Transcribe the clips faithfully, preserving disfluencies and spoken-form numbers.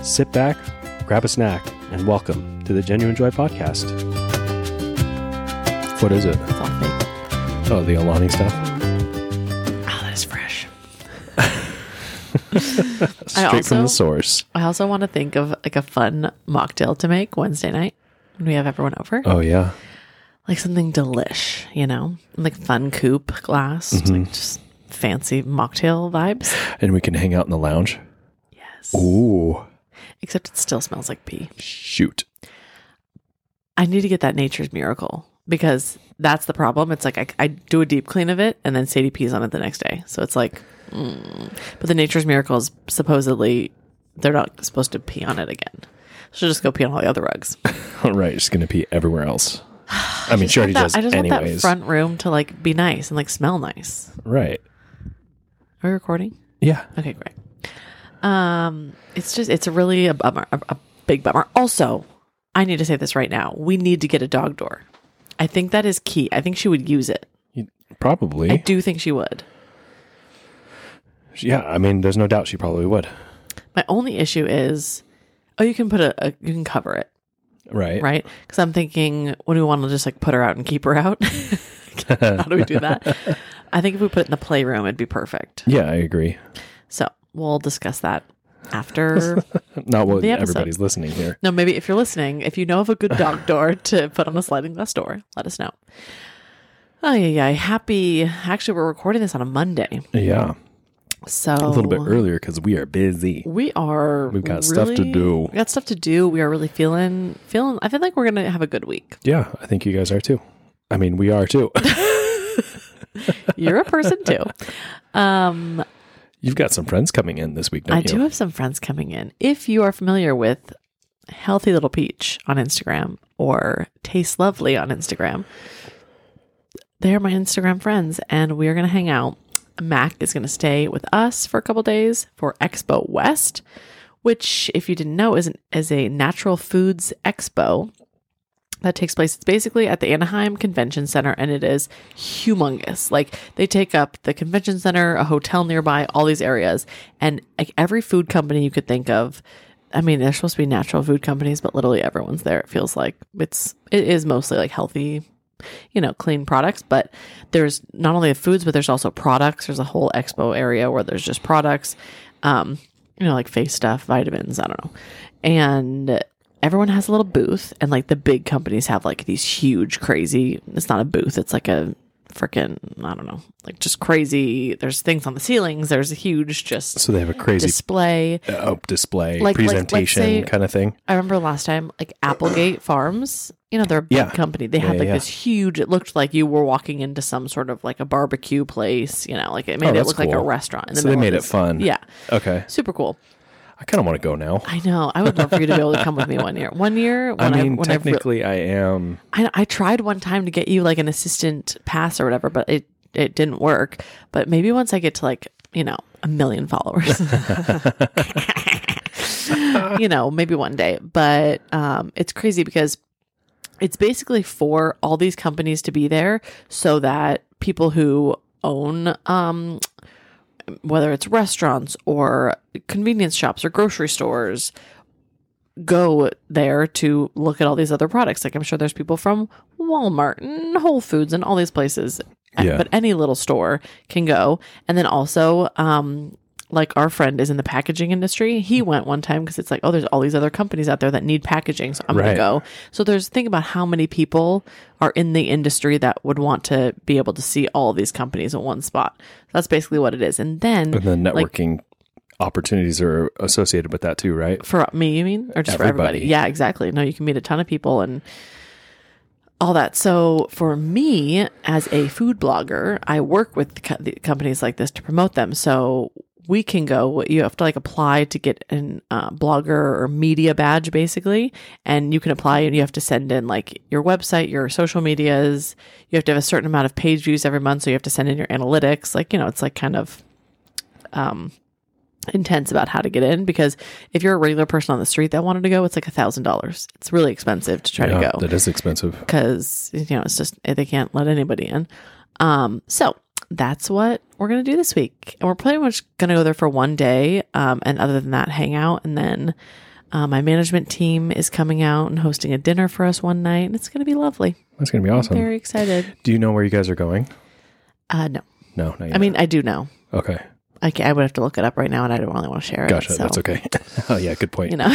sit back, grab a snack, and welcome to the Genuine Joy Podcast. What is it? It's all fake. Oh, the Alani stuff? Oh, that is fresh. Straight also, from the source. I also want to think of like a fun mocktail to make Wednesday night when we have everyone over. Oh, yeah. Like something delish, you know? Like fun coupe glass. Mm-hmm. Like just fancy mocktail vibes. And we can hang out in the lounge? Yes. Ooh. Except it still smells like pee. Shoot. I need to get that Nature's Miracle because that's the problem. It's like I, I do a deep clean of it and then Sadie pees on it the next day. So it's like, mm. But the Nature's Miracle is supposedly, they're not supposed to pee on it again. She'll just go pee on all the other rugs. All right. Just going to pee everywhere else. I mean, she already that, does I just anyways. want that front room to like be nice and like smell nice. Right. Are we recording? Yeah. Okay, great. Um, it's just, it's really a bummer, a, a big bummer. Also, I need to say this right now. We need to get a dog door. I think that is key. I think she would use it. Probably. I do think she would. Yeah. I mean, there's no doubt she probably would. My only issue is, oh, you can put a, a you can cover it, Right. right? Because I'm thinking, what do we want to just like put her out and keep her out? How do we do that? I think if we put it in the playroom, it'd be perfect. Yeah, I agree. So we'll discuss that after. Not what the episode. everybody's listening here. No, maybe if you're listening, if you know of a good dog door to put on a sliding glass door, let us know. Oh, yeah, yeah. Happy. Actually, we're recording this on a Monday. Yeah. So A little bit earlier because we are busy. We are. We've got really, stuff to do. We got stuff to do. We are really feeling, feeling, I feel like we're going to have a good week. Yeah, I think you guys are too. I mean, we are too. You're a person too. Um, You've got some friends coming in this week, don't I you? do have some friends coming in. If you are familiar with Healthy Little Peach on Instagram or Taste Lovely on Instagram, they are my Instagram friends and we are going to hang out. Mac is going to stay with us for a couple days for Expo West, which, if you didn't know, is, an, is a natural foods expo that takes place. It's basically at the Anaheim Convention Center, and it is humongous. Like, they take up the convention center, a hotel nearby, all these areas, and like every food company you could think of. I mean, they're supposed to be natural food companies, but literally everyone's there. It feels like it's it is mostly like healthy, you know, clean products, but there's not only the foods, but there's also products. There's a whole expo area where there's just products, um, you know, like face stuff, vitamins, I don't know. And everyone has a little booth, and like the big companies have like these huge, crazy, it's not a booth. It's like a freaking, I don't know, like just crazy. There's things on the ceilings. There's a huge just So they have a crazy display, uh, display, Like- like, let's presentation say- kind of thing. I remember last time, like Applegate Farms, you know, they're a big Yeah. company. They Yeah, had like yeah. this huge, it looked like you were walking into some sort of like a barbecue place, you know, like it made Oh, it that's look like a cool. restaurant. In the So they middle of made it this- fun. Yeah. Okay. Super cool. I kind of want to go now. I know. I would love for you to be able to come with me one year. One year, when I mean, when I've re- technically I am. I, I tried one time to get you like an assistant pass or whatever, but it, it didn't work. But maybe once I get to like, you know, a million followers, you know, maybe one day. But um, it's crazy because it's basically for all these companies to be there so that people who own, um, whether it's restaurants or convenience shops or grocery stores, go there to look at all these other products. Like I'm sure there's people from Walmart and Whole Foods and all these places, Yeah. but any little store can go. And then also, um, like our friend is in the packaging industry. He went one time because it's like, oh, there's all these other companies out there that need packaging. So I'm Right. going to go. So there's think about how many people are in the industry that would want to be able to see all of these companies in one spot. That's basically what it is. And then And then like, networking opportunities are associated with that too, right? for me, you mean? Or just for Everybody. everybody? Yeah, exactly. No, you can meet a ton of people and all that. So for me, as a food blogger, I work with the co- the companies like this to promote them. So we can go, you have to like apply to get an uh, blogger or media badge basically. And you can apply and you have to send in like your website, your social medias. You have to have a certain amount of page views every month. So you have to send in your analytics. Like, you know, it's like kind of, um, intense about how to get in, because if you're a regular person on the street that wanted to go, it's like a thousand dollars. It's really expensive to try Yeah, to go that is expensive. because, you know, it's just, they can't let anybody in. Um, so that's what we're going to do this week. And we're pretty much going to go there for one day. Um, and other than that, hang out. And then, Uh, my management team is coming out and hosting a dinner for us one night, and it's going to be lovely. That's going to be awesome. I'm very excited. Do you know where you guys are going? Uh, no. No, not yet. I mean, I do know. Okay. I, I would have to look it up right now, and I don't really want to share it. Gotcha. So, That's okay. Oh, yeah. Good point. You know.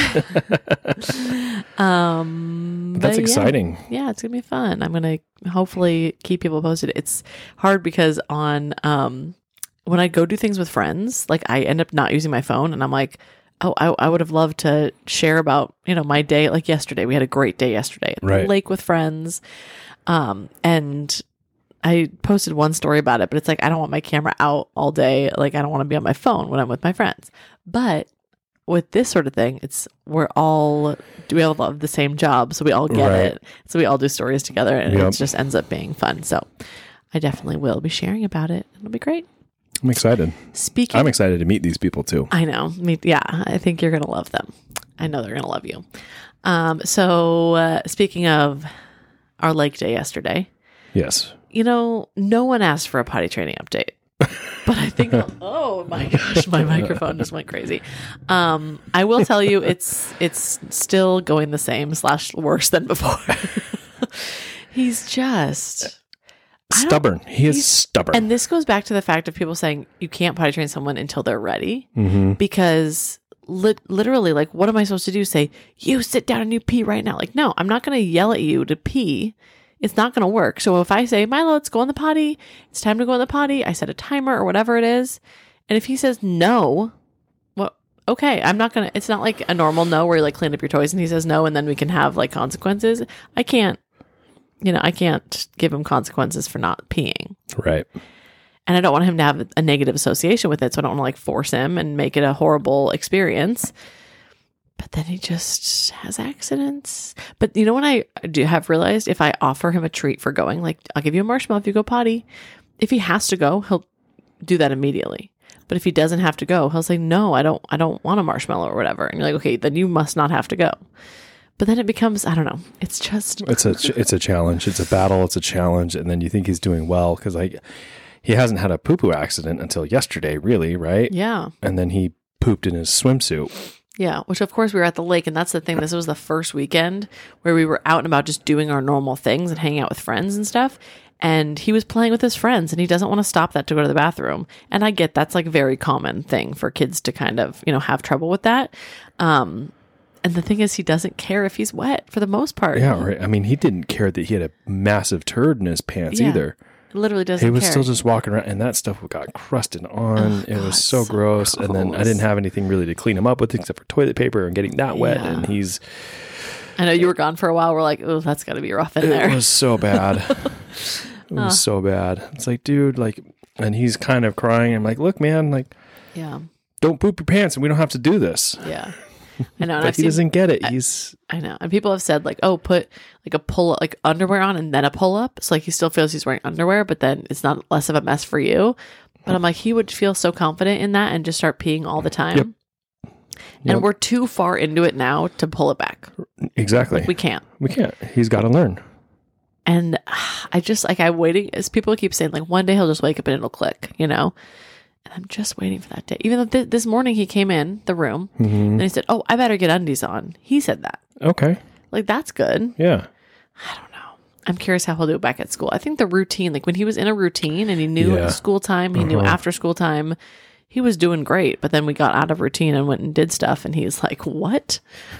um, But that's but exciting. Yeah, yeah, it's going to be fun. I'm going to hopefully keep people posted. It's hard because on um, when I go do things with friends, like I end up not using my phone, and I'm like, oh, I, I would have loved to share about, you know, my day. Like yesterday, we had a great day yesterday at Right. the lake with friends. Um, and I posted one story about it, but it's like, I don't want my camera out all day. Like, I don't want to be on my phone when I'm with my friends. But with this sort of thing, it's, we're all, we all love the same job. So we all get Right. it. So we all do stories together, and Yep. it just ends up being fun. So I definitely will be sharing about it. It'll be great. I'm excited. Speaking I'm excited to meet these people too. I know. Me, yeah, I think you're going to love them. I know they're going to love you. Um, so uh, speaking of our lake day yesterday, Yes. you know, no one asked for a potty training update, but I think, oh my gosh, my microphone just went crazy. Um, I will tell you, it's, it's still going the same slash worse than before. He's just... Stubborn. He is he's- stubborn. And this goes back to the fact of people saying you can't potty train someone until they're ready. mm-hmm. Because li- literally, like, what am I supposed to do? Say, you sit down and you pee right now. Like, no, I'm not going to yell at you to pee. It's not going to work. So if I say, Milo, let's go in the potty. It's time to go in the potty. I set a timer or whatever it is. And if he says no, well, okay, I'm not going to, it's not like a normal no where you like clean up your toys and he says no and then we can have like consequences. I can't, you know, I can't give him consequences for not peeing. Right. And I don't want him to have a negative association with it. So I don't want to like force him and make it a horrible experience. But then he just has accidents. But you know what I do have realized? If I offer him a treat for going, like I'll give you a marshmallow if you go potty. If he has to go, he'll do that immediately. But if he doesn't have to go, he'll say, no, I don't, I don't want a marshmallow or whatever. And you're like, okay, then you must not have to go. But then it becomes, I don't know. It's just, It's a ch- it's a challenge. It's a battle. It's a challenge. And then you think he's doing well because like he hasn't had a poo poo accident until yesterday, really, right? yeah. And then he pooped in his swimsuit. Yeah, which of course we were at the lake, and that's the thing. This was the first weekend where we were out and about just doing our normal things and hanging out with friends and stuff. And he was playing with his friends, and he doesn't want to stop that to go to the bathroom. And I get that's like a very common thing for kids to kind of, you know, have trouble with that. Um, and the thing is, he doesn't care if he's wet for the most part. Yeah, right. I mean, he didn't care that he had a massive turd in his pants Yeah. either. Literally doesn't He was care. still just walking around, and that stuff got crusted on. Oh, it God, was so, so gross. And then I gross. didn't have anything really to clean him up with except for toilet paper and getting that wet. Yeah. And he's, I know you were gone for a while. We're like, oh, that's got to be rough in there. it was so bad. It was so bad. It's like, dude, like, and he's kind of crying. I'm like, look, man, like, yeah, don't poop your pants and we don't have to do this. yeah. I know. And But I've he seen, doesn't get it. He's, I know. And people have said like, oh, put like a pull like underwear on and then a pull up. So like he still feels he's wearing underwear, but then it's not less of a mess for you. But I'm like, he would feel so confident in that and just start peeing all the time. Yep. And Yep. we're too far into it now to pull it back. exactly. We can't. we can't. He's got to learn. And I just like, I'm waiting as people keep saying like one day he'll just wake up and it'll click, you know? And I'm just waiting for that day. Even though th- this morning he came in the room Mm-hmm. and he said, oh, I better get undies on. He said that. Okay. Like, that's good. Yeah. I don't know. I'm curious how he'll do it back at school. I think the routine, like when he was in a routine and he knew Yeah. school time, he knew Uh-huh. after school time, he was doing great. But then we got out of routine and went and did stuff. And he's like, what?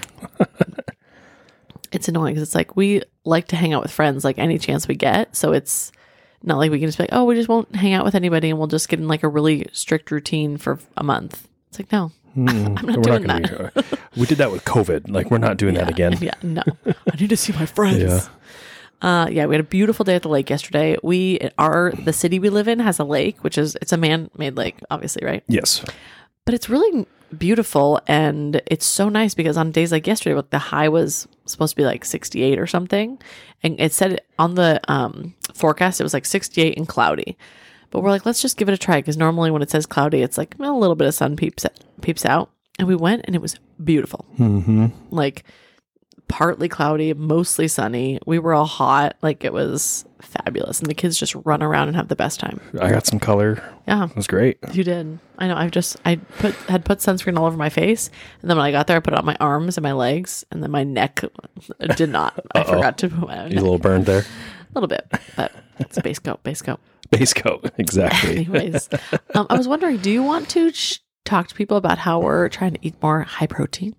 It's annoying because it's like we like to hang out with friends like any chance we get. So it's not like we can just be like, oh, we just won't hang out with anybody and we'll just get in like a really strict routine for a month. It's like, no, Mm, I'm not we're doing gonna be- we did that with COVID. Like, we're not doing that again. Yeah, no. I need to see my friends. Yeah. Uh, yeah, we had a beautiful day at the lake yesterday. We are the city we live in has a lake, which is it's a man-made lake, obviously, right? Yes. But it's really beautiful, and it's so nice because on days like yesterday, the high was supposed to be like sixty-eight or something, and it said on the um, forecast it was like sixty-eight and cloudy. But we're like, let's just give it a try because normally when it says cloudy, it's like well, a little bit of sun peeps peeps out, and we went and it was beautiful, Mm-hmm. like partly cloudy, mostly sunny. We were all hot, like it was fabulous. And the kids just run around and have the best time. I got some color. Yeah. It was great. You did. I know. I've just, I put, had put sunscreen all over my face. And then when I got there, I put it on my arms and my legs. And then my neck did not. I Uh-oh. forgot to put my You a little burned there. A little bit, but it's a base coat, base coat. Base coat. Exactly. Anyways, um, I was wondering, do you want to sh- talk to people about how we're trying to eat more high protein?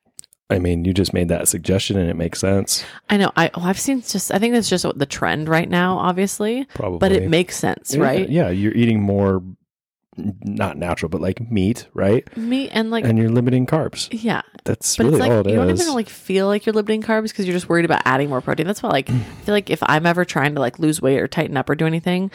I mean, you just made that suggestion and it makes sense. I know. I, oh, I've seen just, I think that's just the trend right now, obviously. Probably. But it makes sense, Yeah, right? Yeah. You're eating more, not natural, but like meat, right? Meat and like, And you're limiting carbs. yeah. That's But really it's like, all it you don't is. even like feel like you're limiting carbs because you're just worried about adding more protein. That's why like, I feel like if I'm ever trying to like lose weight or tighten up or do anything,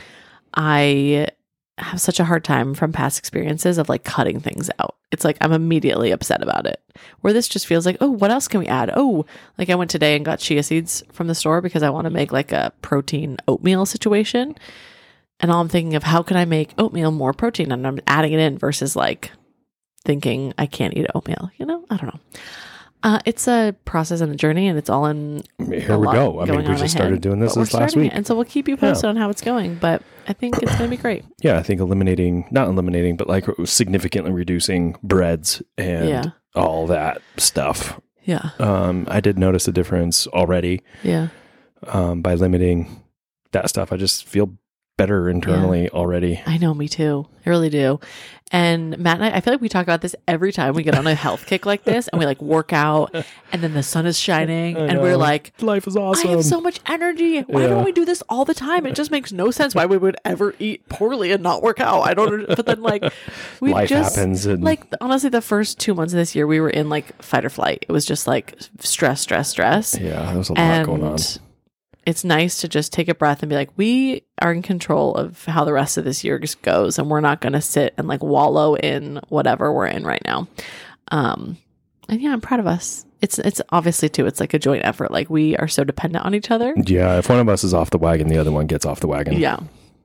I have such a hard time from past experiences of like cutting things out. It's like I'm immediately upset about it. Where this just feels like, oh, what else can we add? Oh, like I went today and got chia seeds from the store because I want to make like a protein oatmeal situation. And all I'm thinking of how can I make oatmeal more protein, and I'm adding it in versus like thinking I can't eat oatmeal. You know, I don't know. Uh, it's a process and a journey, and it's all in. Here we go. I mean, we just started doing this this last week. It. And so we'll keep you posted yeah. on how it's going, but I think it's going to be great. Yeah, I think eliminating, not eliminating, but like significantly reducing breads and yeah. all that stuff. Yeah. Um, I did notice a difference already. Yeah. Um, by limiting that stuff, I just feel better internally yeah. already. I know, me too. I really do. And Matt and I, I feel like we talk about this every time we get on a health kick like this and we like work out and then the sun is shining and we're like, life is awesome. I have so much energy. Why yeah. don't we do this all the time? It just makes no sense why we would ever eat poorly and not work out. I don't, but then like, we life just, happens. And like, honestly, the first two months of this year, we were in like fight or flight. It was just like stress, stress, stress. Yeah, there was a lot and going on. It's nice to just take a breath and be like, we are in control of how the rest of this year just goes. And we're not going to sit and like wallow in whatever we're in right now. Um, and yeah, I'm proud of us. It's, it's obviously too, it's like a joint effort. Like we are so dependent on each other. Yeah. If one of us is off the wagon, the other one gets off the wagon. Yeah.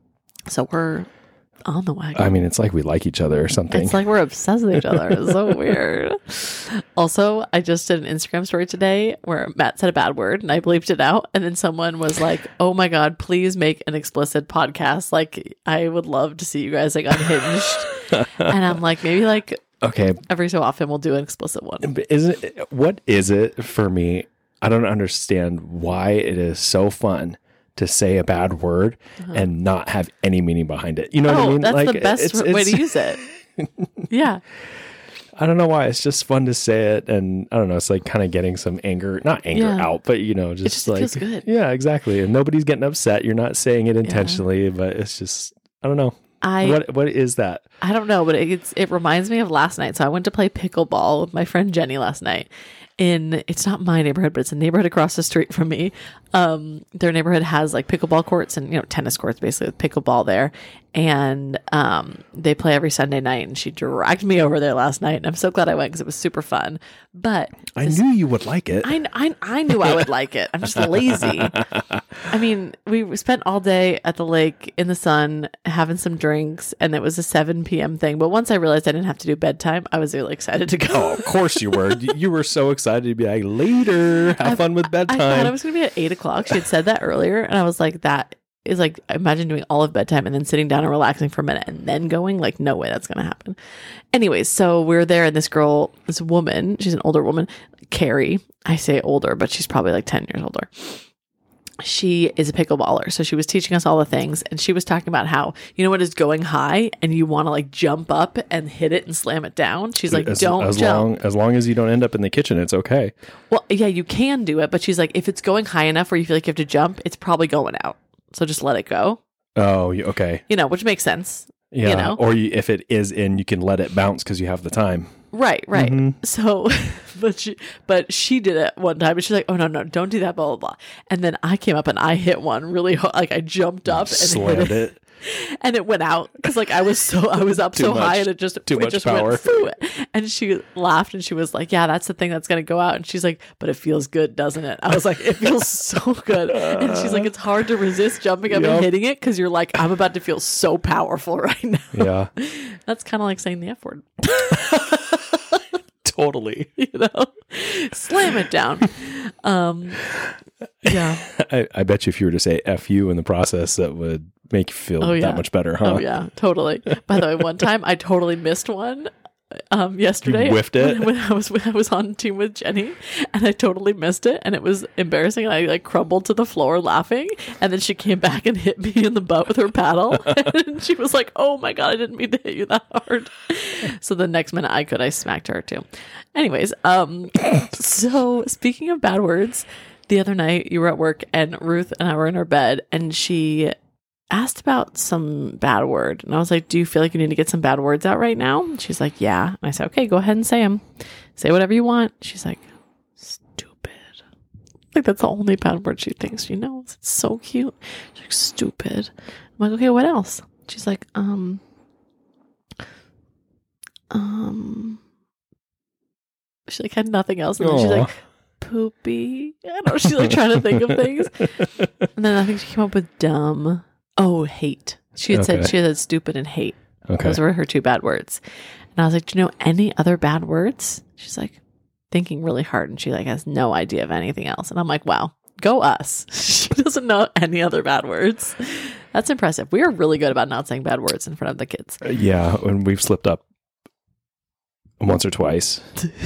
So we're on the wagon. I mean, it's like we like each other or something. It's like we're obsessed with each other. It's so weird. Also, I just did an Instagram story today where Matt said a bad word and I bleeped it out. And then someone was like, oh my God, please make an explicit podcast. Like, I would love to see you guys like unhinged. And I'm like, maybe like okay, every so often we'll do an explicit one. Isn't it, what is it for me? I don't understand why it is so fun to say a bad word uh-huh. and not have any meaning behind it. You know oh, what I mean? That's like, the best it's, way it's, to use it. Yeah. I don't know why. It's just fun to say it. And I don't know. It's like kind of getting some anger, not anger yeah. out, but you know, just, it just like, feels good. Yeah, exactly. And nobody's getting upset. You're not saying it intentionally, yeah. but it's just, I don't know. I, what what is that? I don't know, but it, it's, it reminds me of last night. So I went to play pickleball with my friend Jenny last night. In it's not my neighborhood, but it's a neighborhood across the street from me. Um, their neighborhood has like pickleball courts and, you know, tennis courts basically with pickleball there. And um, they play every Sunday night. And she dragged me over there last night. And I'm so glad I went because it was super fun. But I this, knew you would like it. I, I, I knew I would like it. I'm just lazy. I mean, we spent all day at the lake in the sun having some drinks. And it was a seven p.m. thing. But once I realized I didn't have to do bedtime, I was really excited to go. Oh, of course you were. You were so excited to be like, later, have I, fun with bedtime. I thought it was going to be at eight o'clock. She had said that earlier. And I was like, that is like, imagine doing all of bedtime and then sitting down and relaxing for a minute and then going. Like, no way that's going to happen. Anyways, so we're there and this girl, this woman, she's an older woman, Carrie. I say older, but she's probably like ten years older. She is a pickleballer. So she was teaching us all the things. And she was talking about how, you know what is going high and you want to like jump up and hit it and slam it down. She's like, as, don't as jump. long as long as you don't end up in the kitchen, it's okay. Well, yeah, you can do it. But she's like, if it's going high enough where you feel like you have to jump, it's probably going out. So just let it go. Oh, okay. You know, which makes sense. Yeah. You know? Or you, if it is in, you can let it bounce because you have the time. Right, right. Mm-hmm. So, but she, but she did it one time and she's like, oh, no, no, don't do that, blah, blah, blah. And then I came up and I hit one really hard. Like I jumped up and slammed hit it. it. And it went out because like I was so, I was up so much, high and it just, too it much just power. went through it. And she laughed and she was like, yeah, that's the thing that's going to go out. And she's like, but it feels good, doesn't it? I was like, it feels so good. And she's like, it's hard to resist jumping up yep. and hitting it because you're like, I'm about to feel so powerful right now. Yeah. That's kind of like saying the F word. totally. You know, slam it down. Um, yeah. I, I bet you if you were to say F you in the process, that would make you feel Oh, yeah. that much better, huh? Oh yeah, totally. By the way, one time I totally missed one. Um, yesterday, You whiffed it? when, when I was when I was on team with Jenny, and I totally missed it, and it was embarrassing. And I like crumbled to the floor laughing, and then she came back and hit me in the butt with her paddle, and she was like, "Oh my god, I didn't mean to hit you that hard." So the next minute I could, I smacked her too. Anyways, um, so speaking of bad words, the other night you were at work, and Ruth and I were in her bed, and she asked about some bad word. And I was like, do you feel like you need to get some bad words out right now? And she's like, yeah. And I said, okay, go ahead and say them. Say whatever you want. She's like, stupid. Like, that's the only bad word she thinks she knows. It's so cute. She's like, stupid. I'm like, okay, what else? She's like, um, um, she like had nothing else. And then she's like, poopy. I don't know. She's like trying to think of things. And then I think she came up with dumb. Oh, hate. She had Okay. said she had said stupid and hate. Okay. Those were her two bad words. And I was like, do you know any other bad words? She's like thinking really hard, and she like has no idea of anything else. And I'm like, wow, go us. She doesn't know any other bad words. That's impressive. We are really good about not saying bad words in front of the kids. Yeah, when we've slipped up once or twice,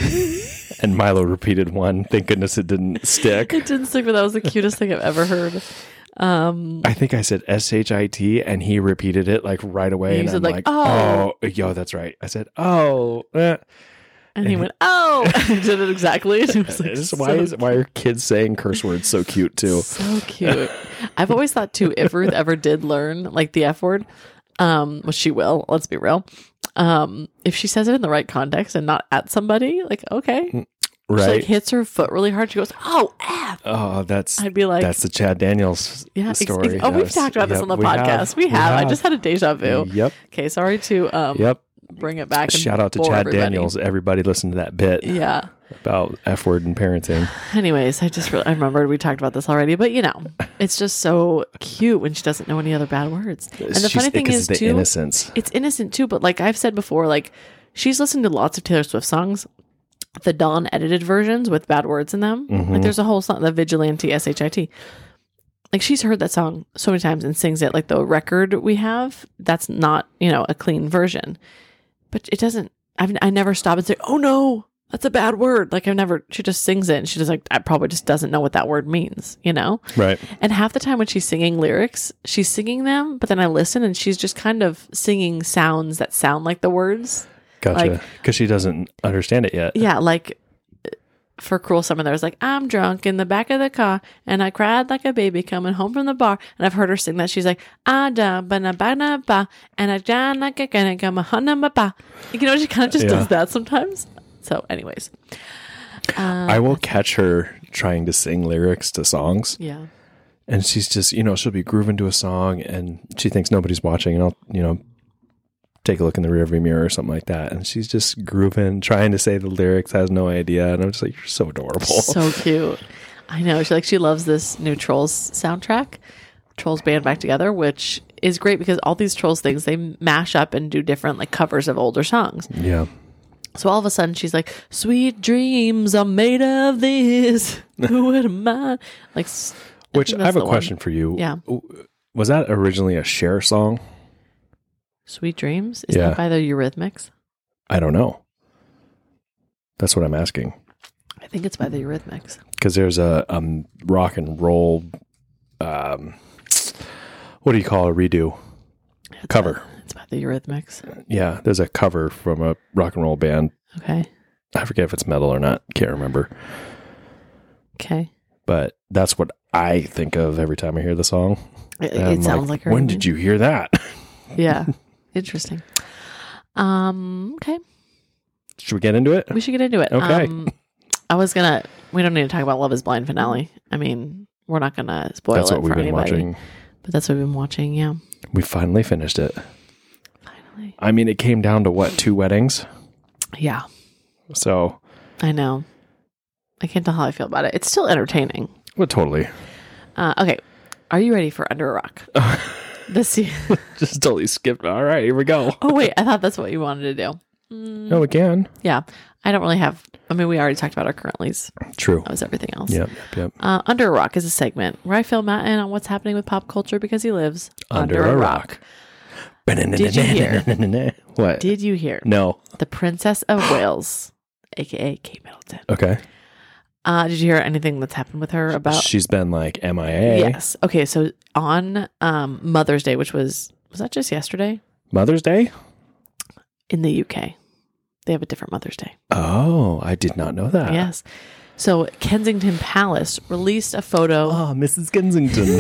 and Milo repeated one. Thank goodness it didn't stick. It didn't stick, but that was the cutest thing I've ever heard. Um, I think I said S H I T, and he repeated it like right away. You And said, I'm like, like, "Oh." oh, yo, that's right. I said, oh. eh. and he went, oh, and did it exactly. And it was like, It's- so why is why are kids saying curse words so cute too? So cute. I've always thought too, if Ruth ever did learn like the F word, um, which she will, let's be real. Um, if she says it in the right context and not at somebody, like, okay. Right? She like hits her foot really hard. She goes, oh, F. Oh, that's I'd be like, that's the Chad Daniels yeah, ex- story. ex- oh, we've Yes. talked about this Yep, on the we podcast. have. We, have. I just had a deja vu. Yep. Okay, sorry to um Yep. bring it back. And Shout out to bore Chad everybody. Daniels. Everybody listen to that bit Yeah. about F word and parenting. Anyways, I just really, I remembered we talked about this already, but you know, it's just so cute when she doesn't know any other bad words. And the She's- funny thing because is the too, innocence. it's innocent too, but like I've said before, like she's listened to lots of Taylor Swift songs, the Dawn edited versions with bad words in them. Mhm. Like there's a whole song, the Vigilante, S H I T. Like she's heard that song so many times and sings it. Like the record we have, that's not, you know, a clean version. But it doesn't, I've, I never stop and say, oh no, that's a bad word. Like I've never, she just sings it and she just like, I probably just doesn't know what that word means, you know? Right. And half the time when she's singing lyrics, she's singing them, but then I listen and she's just kind of singing sounds that sound like the words. Gotcha. Like- Because she doesn't understand it yet. Yeah, like for Cruel Summer, there's like, I'm drunk in the back of the car and I cried like a baby coming home from the bar. And I've heard her sing that. She's like, ah, da, ba, na, ba, na, ba, and I down like a gonna come a hunna, ba, ba. You know, she kind of just Yeah. does that sometimes. So, anyways. Uh, I will catch her trying to sing lyrics to songs, yeah. and she's just, you know, she'll be grooving to a song, and she thinks nobody's watching, and I'll, you know, take a look in the rearview mirror or something like that, and she's just grooving, trying to say the lyrics, has no idea, and I'm just like, you're so adorable. So cute. I know. She like she loves this new Trolls soundtrack, Trolls Band Back Together, which is great because all these Trolls things, they mash up and do different like covers of older songs. Yeah. So all of a sudden she's like, sweet dreams are made of this. Who would have mind? Like, s- Which think I that's have a the one. question for you. Yeah. Was that originally a Cher song? Sweet Dreams? Is Yeah. that by the Eurythmics? I don't know. That's what I'm asking. I think it's by the Eurythmics. Because there's a um, rock and roll, um, what do you call a redo? It's Cover. by- it's by the Eurythmics. Yeah, there's a cover from a rock and roll band. Okay. I forget if it's metal or not. Can't remember. Okay. But that's what I think of every time I hear the song. It, And I'm it sounds like her. When did you hear that? Yeah. Interesting. Um, okay. Should we get into it? We should get into it. Okay. Um, I was gonna. We don't need to talk about Love Is Blind finale. I mean, we're not gonna spoil That's it what we've for been anybody. watching. But that's what we've been watching. Yeah. We finally finished it. Finally. I mean, it came down to what, two weddings? Yeah. So, I know. I can't tell how I feel about it. It's still entertaining. well, totally. Uh, okay. Are you ready for Under a Rock? This. Just totally skipped. All right, here we go. Oh wait, I thought that's what you wanted to do. Mm, Oh, we can. yeah. I don't really have, I mean, we already talked about our currentlies. True. That was everything else. Yep, yep, yep. Uh, Under a Rock is a segment where I fill Matt in on what's happening with pop culture because he lives Under, a rock. Did you hear? What? Did you hear? No. The Princess of Wales, a k a. Kate Middleton. Okay. Uh, did you hear anything that's happened with her about? She's been like M I A. Yes. Okay, so on um, Mother's Day, which was, was that just yesterday? Mother's Day? In the U K. They have a different Mother's Day. Oh, I did not know that. Yes. So Kensington Palace released a photo. Oh, Missus Kensington.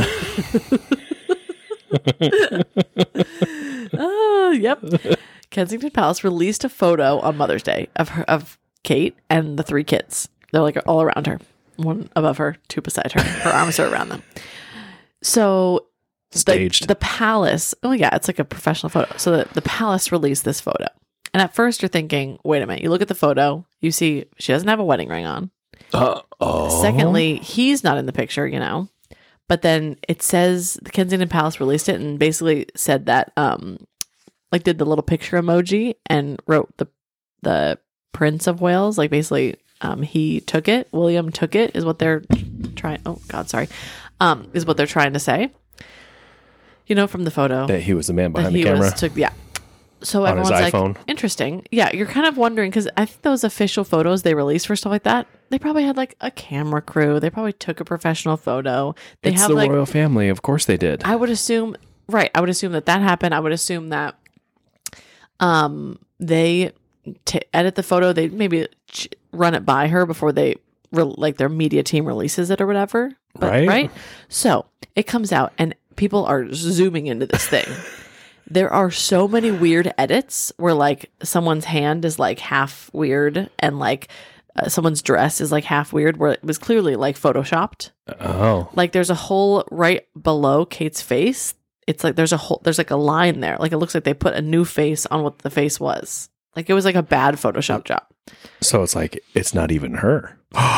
Oh, yep. Kensington Palace released a photo on Mother's Day of her, of Kate and the three kids. They're like all around her, one above her, two beside her. Her arms are around them. So Staged. The, the palace. Oh yeah, it's like a professional photo. So the, the palace released this photo. And at first you're thinking, wait a minute, you look at the photo, you see she doesn't have a wedding ring on. Uh, oh. Secondly, he's not in the picture, you know. But then it says the Kensington Palace released it and basically said that, um, like did the little picture emoji and wrote the the Prince of Wales. Like basically, um, he took it. William took it is what they're trying. Oh God, sorry, um, is what they're trying to say. You know, from the photo That he was the man that behind he the camera. was took. Yeah. So On his everyone's iPhone. like, interesting. Yeah, you're kind of wondering because I think those official photos they released for stuff like that, they probably had like a camera crew. They probably took a professional photo. They it's have the like, royal family. Of course they did. I would assume, right? I would assume that that happened. I would assume that, um, they t- edit the photo. They maybe ch- run it by her before they re- like their media team releases it or whatever. But, Right. Right. So it comes out and people are zooming into this thing. There are so many weird edits where like someone's hand is like half weird and like uh, someone's dress is like half weird where it was clearly like photoshopped. Oh. Like there's a hole right below Kate's face. It's like there's a hole, there's like a line there. Like it looks like they put a new face on what the face was. Like it was like a bad Photoshop job. So it's like, it's not even her.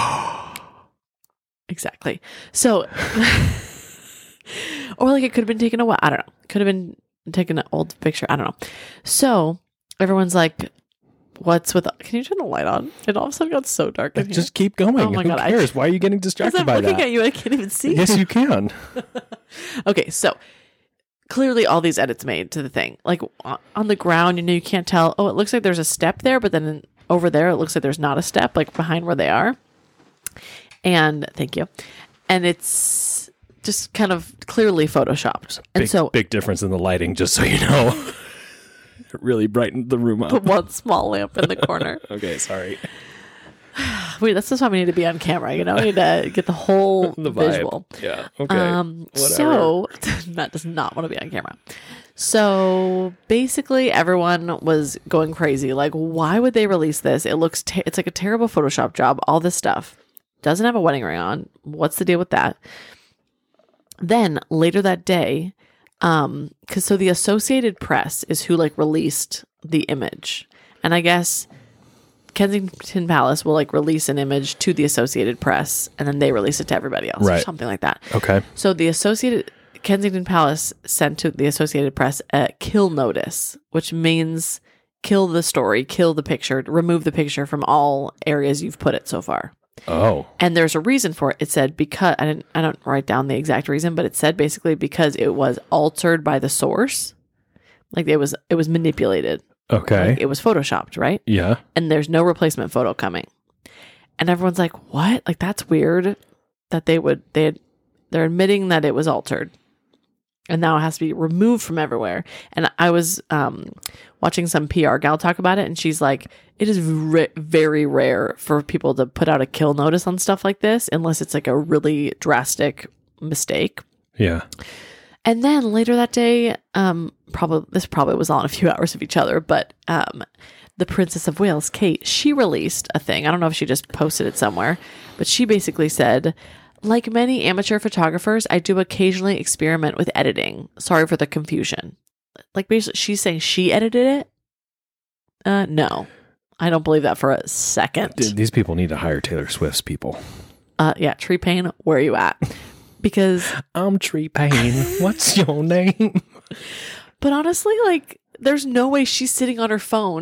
Exactly. So, or like it could have been taken away. I don't know. Could have been taken an old picture. I don't know. So everyone's like, what's with, can you turn the light on? It all of a sudden got so dark in here. Just keep going. Oh my Who God, I- cares? Why are you getting Because distracted I'm by looking that? at you, I can't even see. Yes, you can. Okay, so clearly all these edits made to the thing. Like o- on the ground, you know, you can't tell, oh, it looks like there's a step there, but then over there, it looks like there's not a step, like behind where they are. And thank you. And it's just kind of clearly photoshopped. And Big, so big difference in the lighting, just so you know. It really brightened the room put up. one small lamp in the corner. Okay, sorry. Wait, that's just why we need to be on camera, you know? We need to get the whole The vibe. visual. Yeah, okay. Um, Whatever. so Matt does not want to be on camera. So basically, everyone was going crazy. Like, why would they release this? It looks, te- it's like a terrible Photoshop job. All this stuff doesn't have a wedding ring on. What's the deal with that? Then later that day, um, because so the Associated Press is who like released the image, and I guess Kensington Palace will like release an image to the Associated Press, and then they release it to everybody else, or Right. something like that. Okay. So the Associated Kensington Palace sent to the Associated Press a kill notice, which means kill the story, kill the picture, remove the picture from all areas you've put it so far. Oh. And there's a reason for it. It said because I didn't I don't write down the exact reason, but it said basically because it was altered by the source. Like it was it was manipulated. Okay. Like it was photoshopped, right? Yeah. And there's no replacement photo coming. And everyone's like, "What? Like that's weird that they would they had, they're admitting that it was altered." And now it has to be removed from everywhere. And I was um, watching some P R gal talk about it, and she's like, it is re- very rare for people to put out a kill notice on stuff like this, unless it's like a really drastic mistake. Yeah. And then later that day, um, probably this probably was on a few hours of each other, but um, the Princess of Wales, Kate, she released a thing. I don't know if she just posted it somewhere, but she basically said, like many amateur photographers, I do occasionally experiment with editing. Sorry for the confusion. Like basically, she's saying she edited it. Uh, no, I don't believe that for a second. D- These people need to hire Taylor Swift's people. Uh, yeah, Tree Payne, where are you at? Because, I'm Tree Payne. What's your name? but honestly, like, there's no way she's sitting on her phone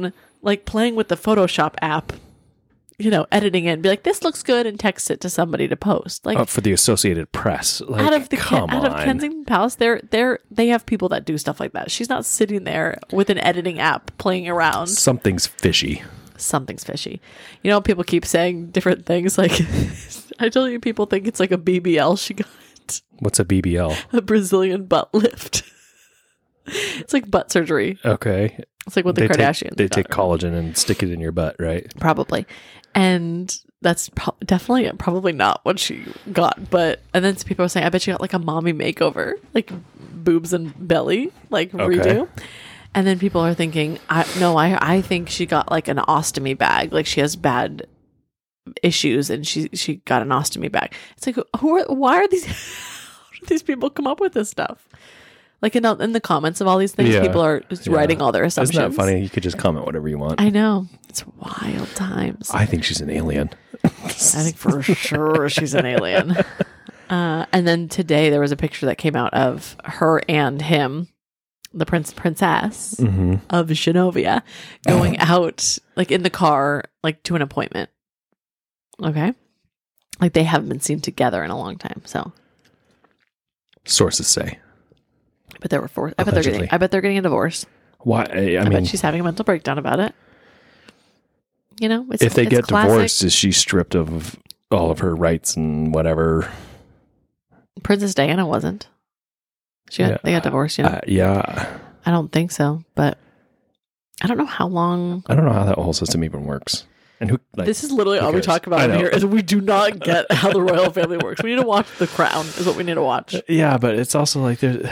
like playing with the Photoshop app, you know, editing it and be like, this looks good, and text it to somebody to post. Like uh, for the Associated Press. Like, out of the come out on. of Kensington Palace, they're they're they have people that do stuff like that. She's not sitting there with an editing app playing around. Something's fishy. Something's fishy. You know, people keep saying different things. Like I tell you, people think it's like a B B L she got. What's a B B L? A Brazilian butt lift. It's like butt surgery. Okay. It's like what the they Kardashians. Take, they take collagen and stick it in your butt, right? Probably. And that's pro- definitely probably not what she got. But, and then people are saying, I bet she got like a mommy makeover, like boobs and belly, like Okay. redo. And then people are thinking, I no, I I think she got like an ostomy bag. Like she has bad issues and she she got an ostomy bag. It's like, who are, why are these, how do these people come up with this stuff? Like in, in the comments of all these things, Yeah. people are just Yeah. writing all their assumptions. Isn't that funny? You could just comment whatever you want. I know. It's wild times. I think she's an alien. I think for sure she's an alien. Uh, and then today there was a picture that came out of her and him, the prince princess Mm-hmm. of Genovia, going out like in the car, like to an appointment. Okay. Like they haven't been seen together in a long time. So, Sources say. but they were forced. I bet they're getting. Allegedly. I bet they're getting a divorce. Why? I, I I, mean, bet she's having a mental breakdown about it. You know, it's, if they it's get classic. divorced, is she stripped of all of her rights and whatever? Princess Diana wasn't. She got, Yeah. they got divorced. You know, Uh, yeah. I don't think so, but I don't know how long. I don't know how that whole system even works. And who? Like, This is literally who all we cares? talk about I in know. here is we do not get how the royal family works. We need to watch The Crown is what we need to watch. Yeah, but it's also like there's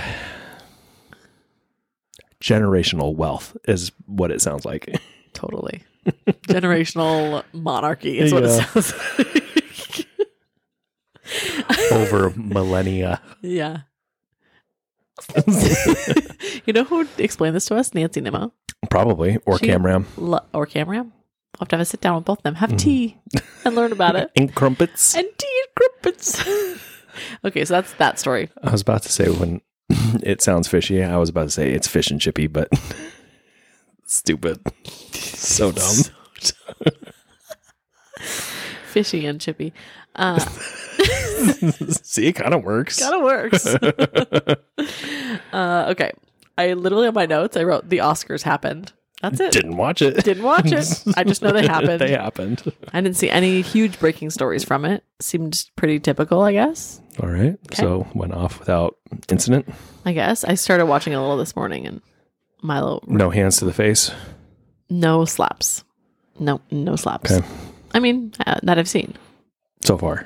generational wealth is what it sounds like. Totally. Generational monarchy is what Yeah. it sounds like. Over millennia. Yeah. You know who explained this to us? Nancy Nimmo. Probably. Or She- Camram. Lo- or Camram. I'll have to have a sit down with both of them. Mm-hmm. Have tea and learn about it. Ink crumpets. And tea and crumpets. Okay, so that's that story. I was about to say when it sounds fishy, I was about to say it's fish and chippy, but stupid. So dumb. Fishy and chippy. Uh, See, it kind of works. kind of works. uh, okay. I literally on my notes, I wrote the Oscars happened. That's it. Didn't watch it. Didn't watch it. I just know they happened. They happened. I didn't see any huge breaking stories from it. Seemed pretty typical, I guess. All right. Okay. So went off without incident. I guess. I started watching a little this morning and Milo, No hands to the face. no slaps. No, no slaps. Okay. I mean, uh, that I've seen. So far.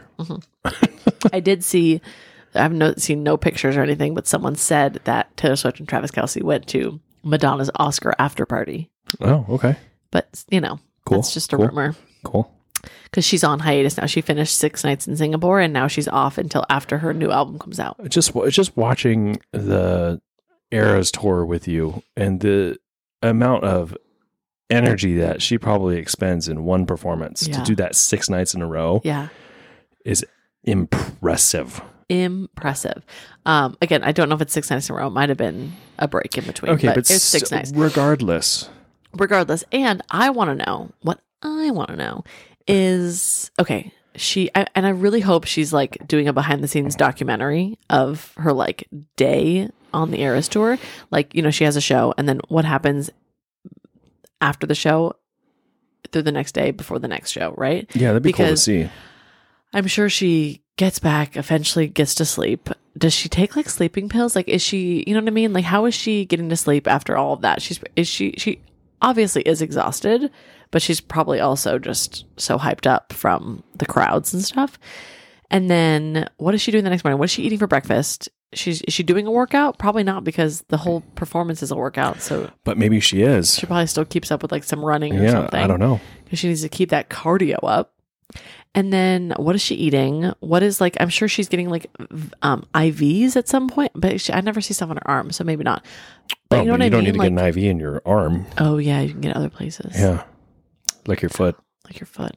I did see, I've no, seen no pictures or anything, but someone said that Taylor Swift and Travis Kelce went to Madonna's Oscar after party. Oh, okay. But, you know, Cool. that's just a Cool. rumor. Cool. Because she's on hiatus now. She finished six nights in Singapore and now she's off until after her new album comes out. Just just watching the Eras tour with you and the amount of energy that she probably expends in one performance Yeah. to do that six nights in a row Yeah. is impressive. Impressive. Um, again, I don't know if it's six nights in a row. It might have been a break in between. Okay, but, but, it's six s- nights. regardless. Regardless. And I want to know what I want to know is okay. She I, and I really hope she's like doing a behind the scenes documentary of her like day on the Eras tour. Like, you know, she has a show and then what happens after the show through the next day before the next show, right? Yeah, that'd be cool to Because- see. I'm sure she gets back, eventually gets to sleep. Does she take like sleeping pills? Like, is she, you know what I mean? Like, how is she getting to sleep after all of that? She's, is she, she obviously is exhausted, but she's probably also just so hyped up from the crowds and stuff. And then what is she doing the next morning? What is she eating for breakfast? She's, is she doing a workout? Probably not, because the whole performance is a workout. So But maybe she is. she probably still keeps up with like some running or Yeah, something. I don't know. Because she needs to keep that cardio up. And then what is she eating? What is like, I'm sure she's getting like v- um, I Vs at some point, but she, I never see stuff on her arm, so maybe not. But Oh, you know but what you I don't mean? need to Like, get an I V in your arm. oh yeah, you can get other places. Yeah. Like your foot. Like your foot.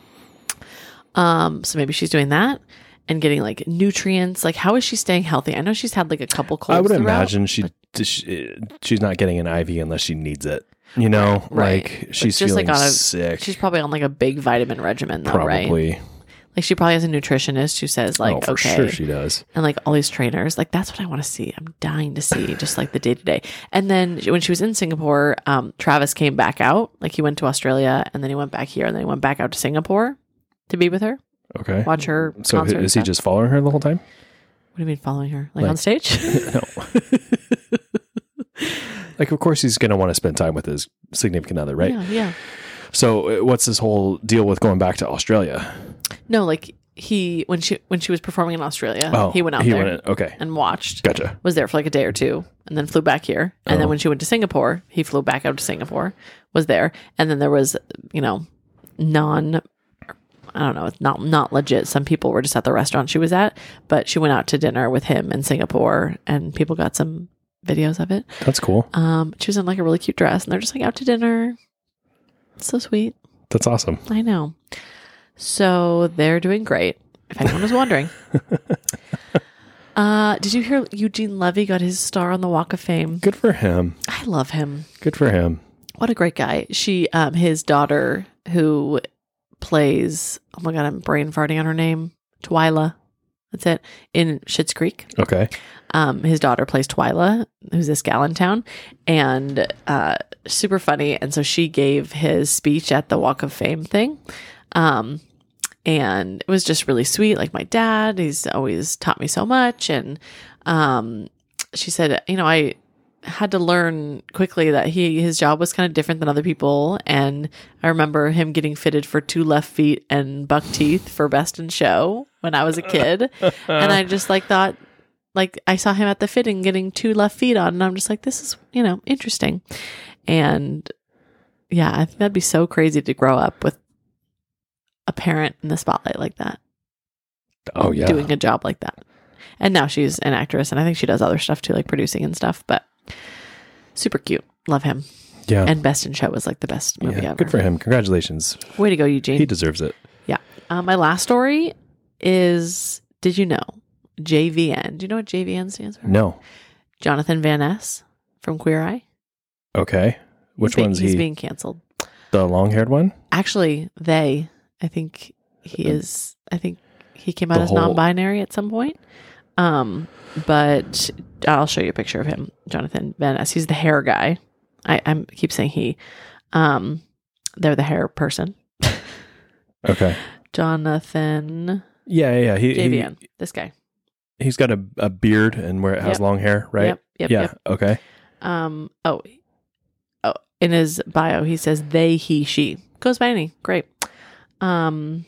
Um, so maybe she's doing that and getting like nutrients. Like, how is she staying healthy? I know she's had like a couple colds. I would throughout. imagine she, she she's not getting an I V unless she needs it. You know, Right. like But she's just, feeling like, on a- sick. She's probably on like a big vitamin regimen though, right? Probably. Like she probably has a nutritionist who says like, oh, for okay, sure she does. and like all these trainers, like that's what I want to see. I'm dying to see just like the day to day. And then when she was in Singapore, um, Travis came back out. Like he went to Australia and then he went back here and then he went back out to Singapore to be with her, Okay. watch her. So concert and is he stuff. just following her the whole time? What do you mean following her? Like, Like- on stage? No. Like, of course he's going to want to spend time with his significant other, right? Yeah, yeah. So uh, what's this whole deal with going back to Australia? No, like he when she when she was performing in Australia, Oh, he went out he there went in. Okay. and watched. Gotcha. Was there for like a day or two, and then flew back here. And then Oh. when she went to Singapore, he flew back out to Singapore, was there, and then there was you know non. I don't know. It's not not legit. Some people were just at the restaurant she was at, but she went out to dinner with him in Singapore, and people got some videos of it. That's cool. Um, she was in like a really cute dress, and they're just like out to dinner. So sweet. That's awesome. I know. So they're doing great. If anyone was wondering. uh, did you hear Eugene Levy got his star on the Walk of Fame? Good for him. I love him. Good for him. What a great guy. She, um, his daughter, who plays. Oh my god, I'm brain farting on her name. Twyla. That's it. In Schitt's Creek. Okay. Um, his daughter plays Twyla, who's this gal in town, and uh, super funny. And so she gave his speech at the Walk of Fame thing. Um, and it was just really sweet. Like my dad, he's always taught me so much. And um, she said, you know, I had to learn quickly that he his job was kind of different than other people. And I remember him getting fitted for two left feet and buck teeth for Best in Show when I was a kid. And I just like thought, like I saw him at the fitting getting two left feet on, and I'm just like, this is, you know, interesting. And yeah, I think that'd be so crazy to grow up with a parent in the spotlight like that. Oh, yeah. Doing a job like that. And now she's an actress, and I think she does other stuff too, like producing and stuff, but super cute. Love him. Yeah. And Best in Show was like the best movie yeah. ever. Good for him. Congratulations. Way to go, Eugene. He deserves it. Yeah. Uh, my last story is, did you know J V N? Do you know what J V N stands for? No. Jonathan Van Ness from Queer Eye. Okay. Which he's being, one's he's he? being canceled. The long-haired one? Actually, they. I think he is. I think he came out The as whole- non-binary at some point. Um, but I'll show you a picture of him, Jonathan Van Ness. He's the hair guy. I I'm keep saying he. Um, they're the hair person. Okay. Jonathan Yeah, yeah, yeah. He, J V he, N. This guy. he's got a, a beard and where it has Yep. long hair, right? Yep. Yep. yeah. Yep. Okay. Um. Oh. Oh. In his bio, he says they, he, she. Goes by any. Great. Um.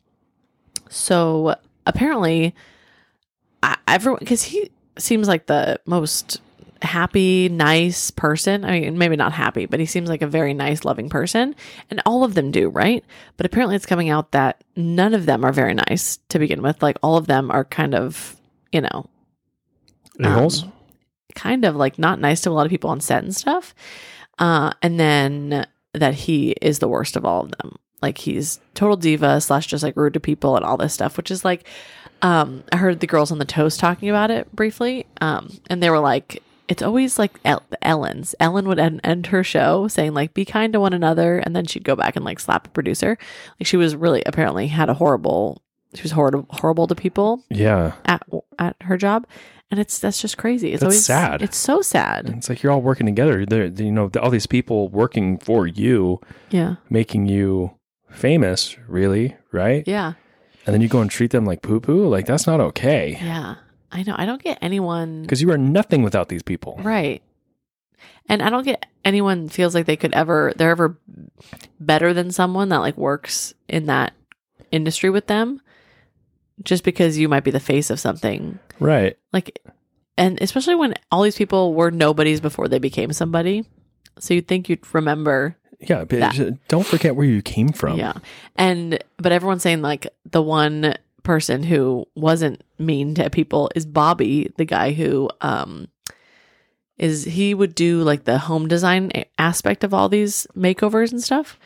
So apparently, I, everyone, because he seems like the most happy, nice person. I mean, maybe not happy, but he seems like a very nice, loving person, and all of them do, right? But apparently, it's coming out that none of them are very nice to begin with. Like all of them are kind of, you know, A-holes? Um, kind of like not nice to a lot of people on set and stuff. Uh, and then that he is the worst of all of them. Like he's total diva slash just like rude to people and all this stuff, which is like, um, I heard the girls on the Toast talking about it briefly. Um, and they were like, it's always like El- Ellen's. Ellen would end, end her show saying like, be kind to one another. And then she'd go back and like slap a producer. Like she was really apparently had a horrible, she was horrible, horrible to people Yeah. at, at her job. And it's, that's just crazy. It's That's always sad. It's so sad. It's like you're all working together. There, you know, all these people working for you, Yeah. making you famous, really, right? Yeah. And then you go and treat them like poo poo. Like that's not okay. Yeah. I know. I don't get anyone. Because you are nothing without these people. Right. And I don't get anyone feels like they could ever, they're ever better than someone that like works in that industry with them just because you might be the face of something. Right. Like, and especially when all these people were nobodies before they became somebody. So you'd think you'd remember. Yeah. But That. just don't forget where you came from. Yeah. And, but everyone's saying like the one person who wasn't mean to people is Bobby, the guy who, um, is he would do like the home design a- aspect of all these makeovers and stuff.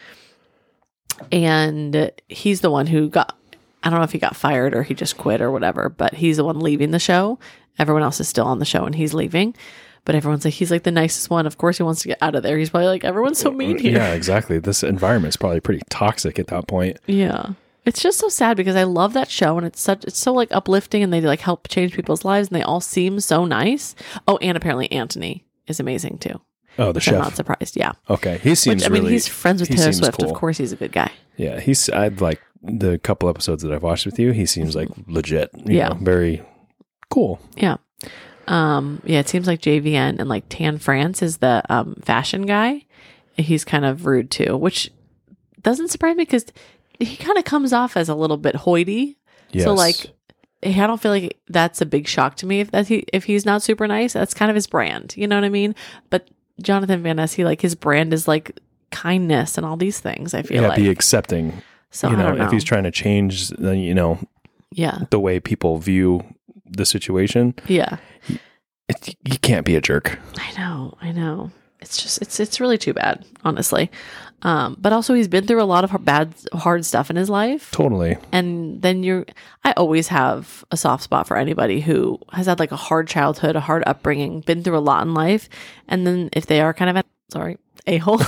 And he's the one who got, I don't know if he got fired or he just quit or whatever, but he's the one leaving the show. Everyone else is still on the show and he's leaving. but everyone's like, he's like the nicest one. Of course he wants to get out of there. He's probably like, everyone's so mean here. Yeah, exactly. This environment's probably pretty toxic at that point. Yeah. It's just so sad because I love that show and it's such, it's so like uplifting and they like help change people's lives and they all seem so nice. Oh, and apparently Anthony is amazing too. Oh, the Which chef. I'm not surprised. Yeah. Okay. He seems Which, I mean, really, he's friends with he Taylor seems Swift. cool. Of course he's a good guy. Yeah. He's, I'd like the couple episodes that I've watched with you, he seems like legit. You Yeah. know, very cool. Yeah. Um, yeah, it seems like J V N and like Tan France is the um, fashion guy. He's kind of rude too, which doesn't surprise me because he kind of comes off as a little bit hoity. Yes. So like, I don't feel like that's a big shock to me if that he if he's not super nice. That's kind of his brand, you know what I mean? But Jonathan Van Ness, he like his brand is like kindness and all these things. I feel yeah, like be accepting. so. You I know, don't know. if he's trying to change, the, you know, yeah, the way people view the situation, yeah. it, you can't be a jerk. I know, I know. It's just it's it's really too bad, honestly. Um, but also he's been through a lot of hard, bad, hard stuff in his life. Totally. And then you're, I always have a soft spot for anybody who has had like a hard childhood, a hard upbringing, been through a lot in life. And then if they are kind of, a, sorry, a-hole,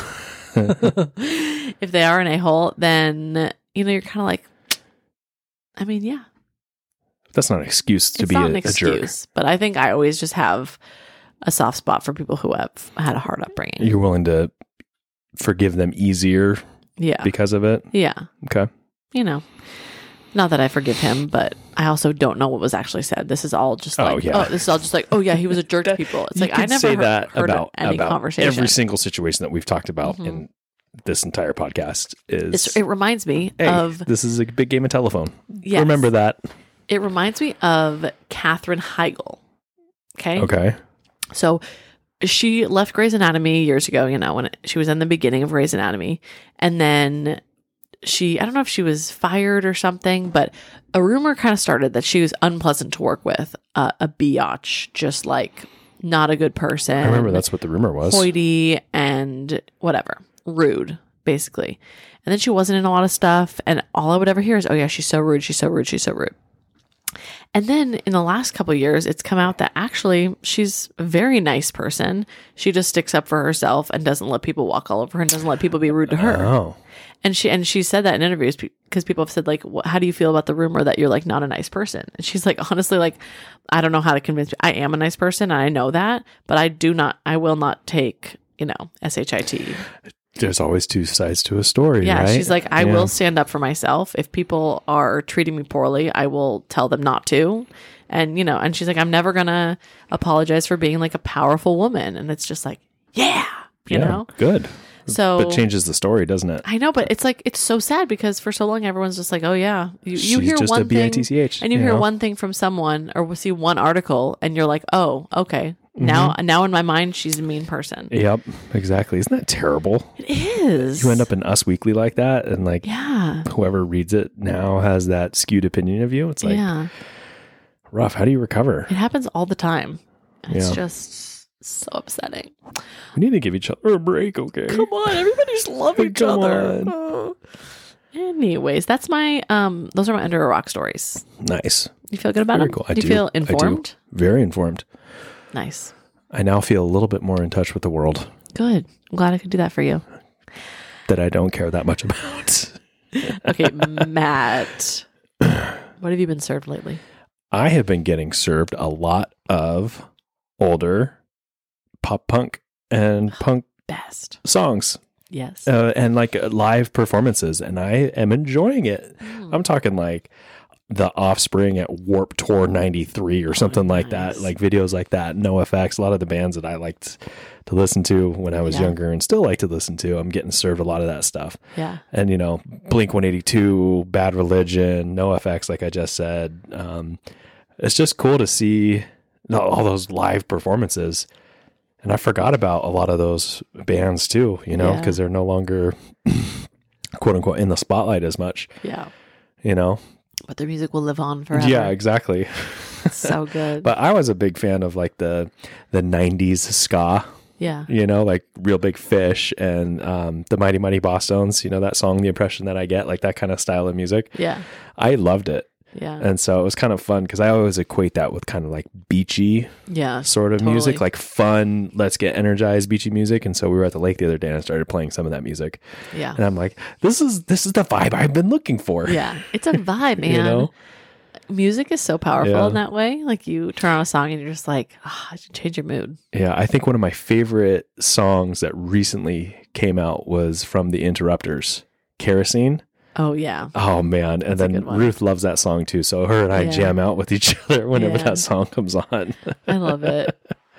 if they are an a-hole, then, you know, you're kind of like, I mean, yeah. That's not an excuse to It's be not a, an a jerk. excuse, but I think I always just have a soft spot for people who have had a hard upbringing. You're willing to forgive them easier Yeah. because of it. Yeah. Okay. You know, not that I forgive him, but I also don't know what was actually said. This is all just Oh, like, oh, yeah. this is all just like, oh yeah, he was a jerk to people. It's You like, I could never say heard, that heard about, of any about conversation. every single situation that we've talked about Mhm. in this entire podcast is, It's, it reminds me hey, of, this is a big game of telephone. yes, Remember that. it reminds me of Katherine Heigl. Okay. Okay. So she left Grey's Anatomy years ago, you know, when it, she was in the beginning of Grey's Anatomy. And then she, I don't know if she was fired or something, but a rumor kind of started that she was unpleasant to work with, uh, a biatch, just like not a good person. I remember that's what the rumor was. Hoity and whatever, rude, basically. And then she wasn't in a lot of stuff. And all I would ever hear is, oh yeah, she's so rude. She's so rude. She's so rude. And then in the last couple of years, it's come out that actually she's a very nice person. She just sticks up for herself and doesn't let people walk all over her and doesn't let people be rude to her. Oh. And she and she said that in interviews because people have said like, "Wh- how do you feel about the rumor that you're like not a nice person?" And she's like, honestly, like, I don't know how to convince you. I am a nice person. And I know that, but I do not, I will not take, you know, S H I T. There's always two sides to a story, Yeah, right? she's like, I Yeah. will stand up for myself. If people are treating me poorly, I will tell them not to. And, you know, and she's like, I'm never going to apologize for being like a powerful woman. And it's just like, yeah, you Yeah, know? good. So But changes the story, doesn't it? I know, but it's like, it's so sad because for so long, everyone's just like, oh yeah, you, you She's hear just a one thing bitch, and you, you hear know? one thing from someone or we'll see one article and you're like, oh, okay. Now, now in my mind, she's a mean person. Yep, exactly. Isn't that terrible? It is. You end up in Us Weekly like that, and like Yeah. whoever reads it now has that skewed opinion of you. It's like yeah. rough. How do you recover? It happens all the time. It's Yeah. just so upsetting. We need to give each other a break, okay? Come on, everybody just love each Come other. on. Oh. Anyways, that's my um those are my under a rock stories. Nice. You feel good about Very them? cool. I do you do. feel I do. informed? Very informed. Nice. I now feel a little bit more in touch with the world Good. I'm glad I could do that for you. that I don't care that much about. Okay, Matt. What have you been served lately? I have been getting served a lot of older pop punk and punk Best. songs Yes. uh, and like uh, live performances, and I am enjoying it. Mm. I'm talking like the Offspring at Warp Tour ninety-three or something like that, nice. like videos like that. NoFX, a lot of the bands that I liked to listen to when I was Yeah. younger and still like to listen to. I'm getting served a lot of that stuff. Yeah. And, you know, Blink one eighty-two, Bad Religion, NoFX, like I just said. Um, it's just cool to see all those live performances. And I forgot about a lot of those bands too, you know, Yeah. because they're no longer quote unquote in the spotlight as much, Yeah. you know? But their music will live on forever. Yeah, exactly. It's so good. But I was a big fan of like the the nineties ska, yeah. you know, like Real Big Fish and um, the Mighty Mighty Bosstones, you know, that song, The Impression That I Get, like that kind of style of music. Yeah. I loved it. Yeah. And so it was kind of fun because I always equate that with kind of like beachy Yeah. sort of totally. music, like fun, let's get energized beachy music. And so we were at the lake the other day and I started playing some of that music. Yeah. And I'm like, this is this is the vibe I've been looking for. Yeah. It's a vibe, man. You know? Music is so powerful Yeah. in that way. Like you turn on a song and you're just like, oh, I should change your mood. Yeah, I think one of my favorite songs that recently came out was from the Interrupters, Kerosene. Oh, yeah. Oh man, and That's a then good one. Ruth loves that song too. So her and I Yeah. jam out with each other whenever Yeah. that song comes on. I love it.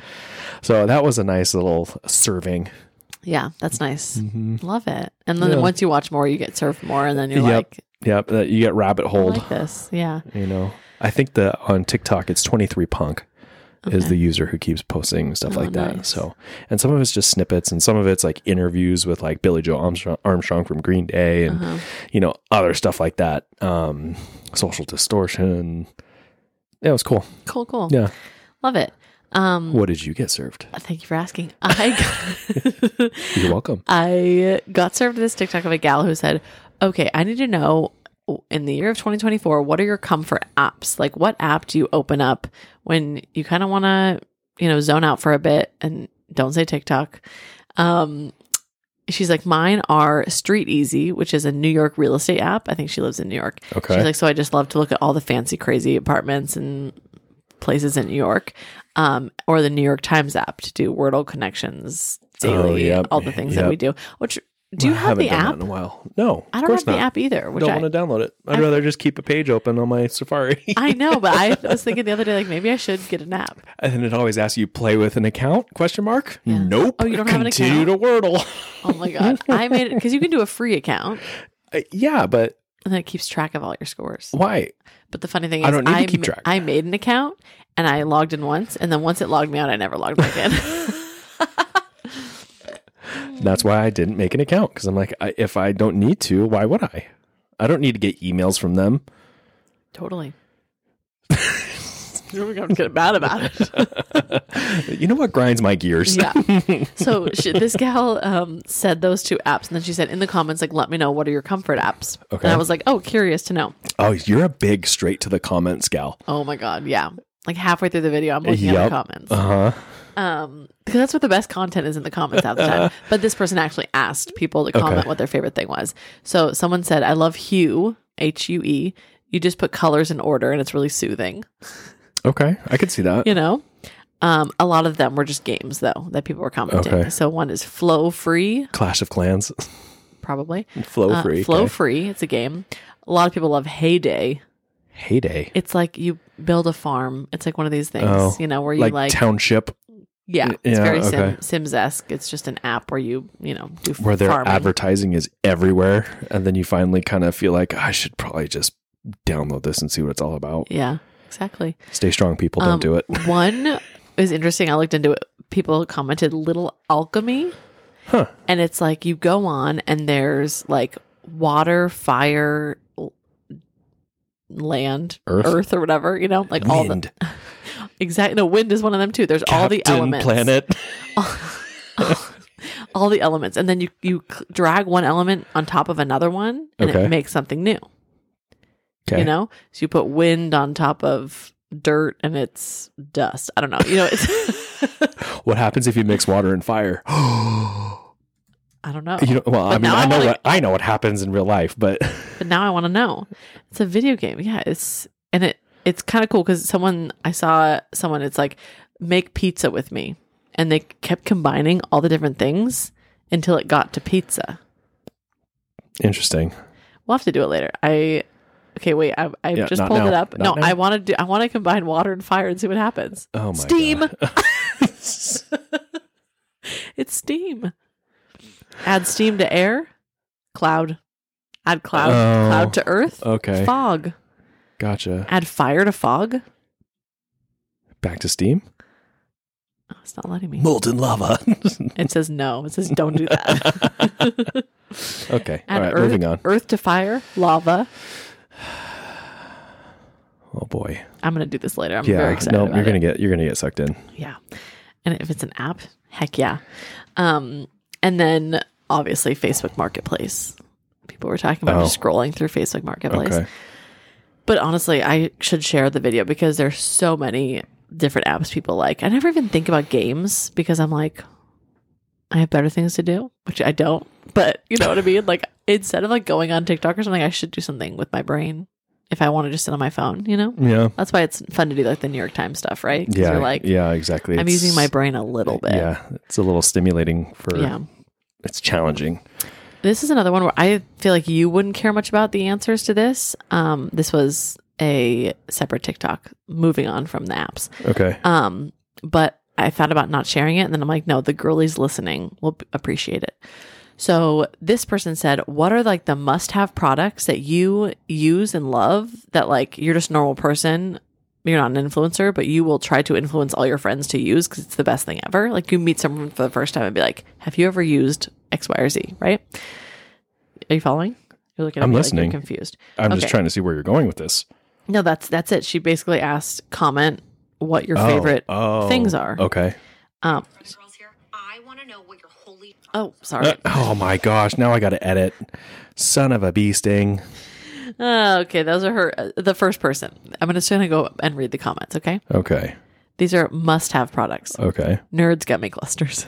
So that was a nice little serving. Yeah. That's nice. Mm-hmm. Love it. And then Yeah. once you watch more, you get served more. And then you're Yep. like, Yep, that you get rabbit I hold. like this. Yeah. You know, I think the on TikTok it's twenty-three Punk is Okay. the user who keeps posting stuff Oh, like that. nice. So, and some of it's just snippets, and some of it's like interviews with like Billy Joe Armstrong, Armstrong from Green Day, and Uh-huh. you know other stuff like that. Um, Social Distortion. Yeah, it was cool. Cool, cool. Yeah. Love it. Um, What did you get served? thank you for asking. I got, You're welcome. I got served this TikTok of a gal who said, okay, I need to know in the year of twenty twenty-four, what are your comfort apps? Like what app do you open up when you kind of want to, you know, zone out for a bit and don't say TikTok? Um, she's like, mine are Street Easy, which is a New York real estate app. I think she lives in New York. Okay. She's like, so I just love to look at all the fancy, crazy apartments and places in New York. Um, or the New York Times app to do Wordle connections daily, Oh, yep. and all the things Yep. that we do. Which do you I have haven't the done that app? in a while? No, I of don't course have the not. app either. Which Don't I, want to download it. I'd I've- rather just keep a page open on my Safari. I know, but I was thinking the other day, like maybe I should get an app. And then it always asks you play with an account? Question mark? Yeah. Nope. Oh, you don't have an Continue to Wordle. Oh my god, I made it because you can do a free account Uh, yeah, but and then it keeps track of all your scores. why? But the funny thing is, I don't need to I keep ma- track. I made an account and I logged in once, and then once it logged me out, I never logged back in. That's why I didn't make an account because I'm like, I, if I don't need to, why would I? I don't need to get emails from them. Totally. You're going to get mad about it. You know what grinds my gears? Yeah. So she, this gal um, said those two apps, and then she said in the comments, like, let me know what are your comfort apps. Okay. And I was like, oh, curious to know. Oh, you're a big straight to the comments gal. Oh my god, yeah. Like halfway through the video, I'm looking at Yep. the comments. Uh huh. Um, because that's what the best content is in the comments half the time. But this person actually asked people to comment Okay. what their favorite thing was. So someone said, I love Hue, H U E. You just put colors in order and it's really soothing. Okay, I could see that. You know? Um, a lot of them were just games though that people were commenting. Okay. So one is Flow Free, Clash of Clans, probably. Flow Uh, Free, Flow okay. Free, it's a game. A lot of people love Heyday. Heyday, It's like you build a farm. It's like one of these things, Oh, you know, where you like, like, Township, yeah, it's yeah, very okay. sim, Sims-esque. It's just an app where you, you know, do where their farming. advertising is everywhere, and then you finally kind of feel like I should probably just download this and see what it's all about. Yeah, exactly. Stay strong, people. Don't Um, do it. One is interesting. I looked into it. People commented Little Alchemy. Huh. And it's like you go on and there's like water, fire, l- land, Earth? earth or whatever, you know, like all the Wind, exactly. No, wind is one of them too. There's all the Captain elements. Planet. all the elements. And then you, you c- drag one element on top of another one and Okay. it makes something new. Okay. You know, so you put wind on top of dirt and it's dust. I don't know. You know, it's What happens if you mix water and fire? I don't know. You know, well, I But mean, now I I know wanna- what I know what happens in real life, but But now I want to know. It's a video game. Yeah, it's and it it's kind of cool because someone I saw someone. It's like make pizza with me, and they kept combining all the different things until it got to pizza. interesting. We'll have to do it later. I okay. Wait, I I Yeah, just not pulled now. it up. Not no, now. I want to do. I want to combine water and fire and see what happens. Oh my Steam. God. It's steam. Add steam to air, cloud. Add cloud, Oh, cloud to earth, Okay, fog. gotcha. Add fire to fog. Back to Steam. Oh, it's not letting me. Molten lava. It says no. It says don't do that. Okay, all Add right, earth, moving on. Earth to fire, lava. Oh boy. I'm gonna do this later. I'm Yeah, very excited. no, about you're it. gonna get you're gonna get sucked in. Yeah. And if it's an app, heck yeah. Um, and then obviously Facebook Marketplace. People were talking about Oh. just scrolling through Facebook Marketplace. Okay. But honestly, I should share the video because there's so many different apps people like. I never even think about games because I'm like, I have better things to do, which I don't. But you know what I mean? Like, instead of like going on TikTok or something, I should do something with my brain if I want to just sit on my phone, you know? Yeah. That's why it's fun to do like the New York Times stuff, right? 'Cause Yeah. you're like, yeah, exactly. I'm It's- using my brain a little bit. Yeah. It's a little stimulating for, Yeah. it's challenging. This is another one where I feel like you wouldn't care much about the answers to this. Um, this was a separate TikTok, moving on from the apps. Okay. Um, but I thought about not sharing it, and then I'm like, no, the girlies listening will b- appreciate it. So this person said, what are like the must-have products that you use and love that like you're just a normal person, you're not an influencer, but you will try to influence all your friends to use because it's the best thing ever. Like you meet someone for the first time and be like, have you ever used X, Y, or Z, right? Are you following? You're looking at I'm me listening. Like you're confused. I'm Okay. just trying to see where you're going with this. No, that's that's it. She basically asked, comment what your Oh, favorite oh, things are. Okay. Um, Girls here, I want to know what your holy oh, sorry. Uh, oh my gosh. Now I got to edit. Son of a bee sting. Uh, okay, those are her. Uh, the first person. I'm just going to go and read the comments, okay? Okay. These are must-have products. Okay. Nerds gummy clusters.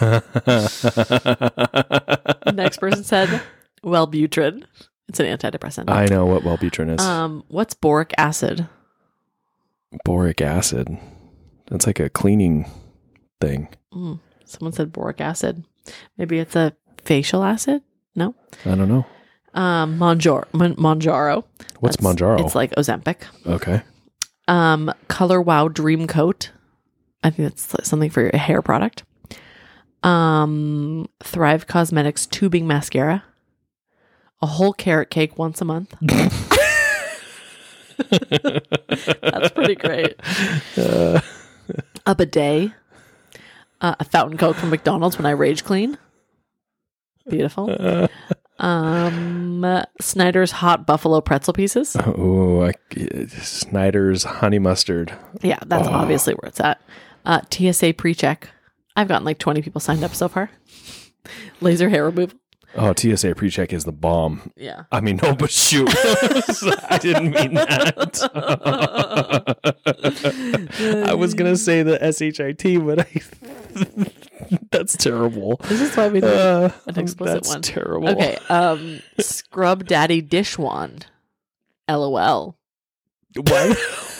The next person said, Wellbutrin. It's an antidepressant. I know what Wellbutrin is. Um, what's boric acid? Boric acid. That's like a cleaning thing. Mm, someone said boric acid. Maybe it's a facial acid? No. I don't know. Um, Monjaro. Mon- Monjaro. What's That's- Monjaro? It's like Ozempic. Okay. Um, Color Wow Dream Coat. I think that's something for your hair product. Um, Thrive Cosmetics Tubing Mascara. A whole carrot cake once a month. That's pretty great. Uh, A bidet. Uh, a fountain coke from McDonald's when I rage clean. Beautiful. uh, Um, Snyder's Hot Buffalo Pretzel Pieces. oh, I, Snyder's honey mustard. Yeah, that's Oh. obviously where it's at. Uh, T S A pre-check. I've gotten like twenty people signed up so far. Laser hair removal. Oh, T S A pre-check is the bomb. Yeah. I mean, no, but shoot. I didn't mean that. I was going to say the S H I T, but I... That's terrible. This is why we did Uh, an explicit that's one. terrible. Okay. Um, Scrub Daddy Dish Wand. LOL. Why,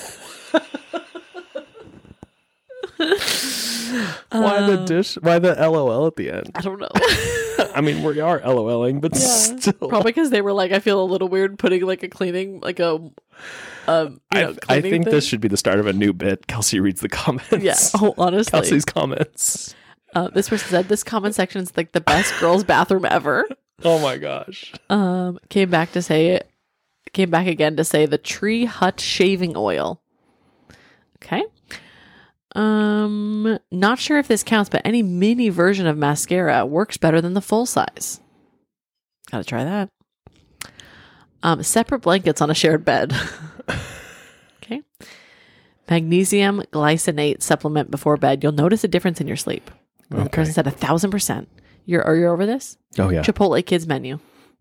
why the Uh, dish? Why the LOL at the end? I don't know. I mean, we are LOLing, but Yeah. still. Probably because they were like, I feel a little weird putting like a cleaning, like a, um, you know, I, I cleaning think thing. this should be the start of a new bit. Kelsey reads the comments. Yeah. Oh, honestly. Kelsey's comments. Uh, this person said this comment section is like the best girls' bathroom ever. Oh my gosh. Um, came back to say, came back again to say the Tree Hut shaving oil. Okay. Um, not sure if this counts, but any mini version of mascara works better than the full size. Gotta try that. Um, separate blankets on a shared bed. Okay. Magnesium glycinate supplement before bed. You'll notice a difference in your sleep. And The Okay. person said a thousand percent. You're are you over this? Oh yeah. Chipotle kids menu.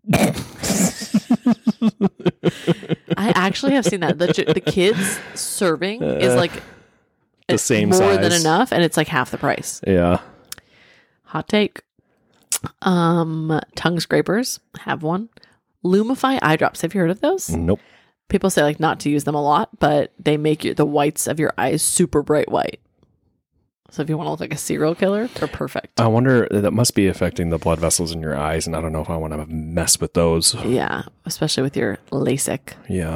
I actually have seen that. The the kids serving is like The same more size. than enough, and it's like half the price. Yeah. Hot take. Um, tongue scrapers, have one. Lumify eye drops. Have you heard of those? Nope. People say like not to use them a lot, but they make you, the whites of your eyes super bright white. So if you want to look like a serial killer, they're perfect. I wonder, that must be affecting the blood vessels in your eyes, and I don't know if I want to mess with those. Yeah, especially with your LASIK. Yeah.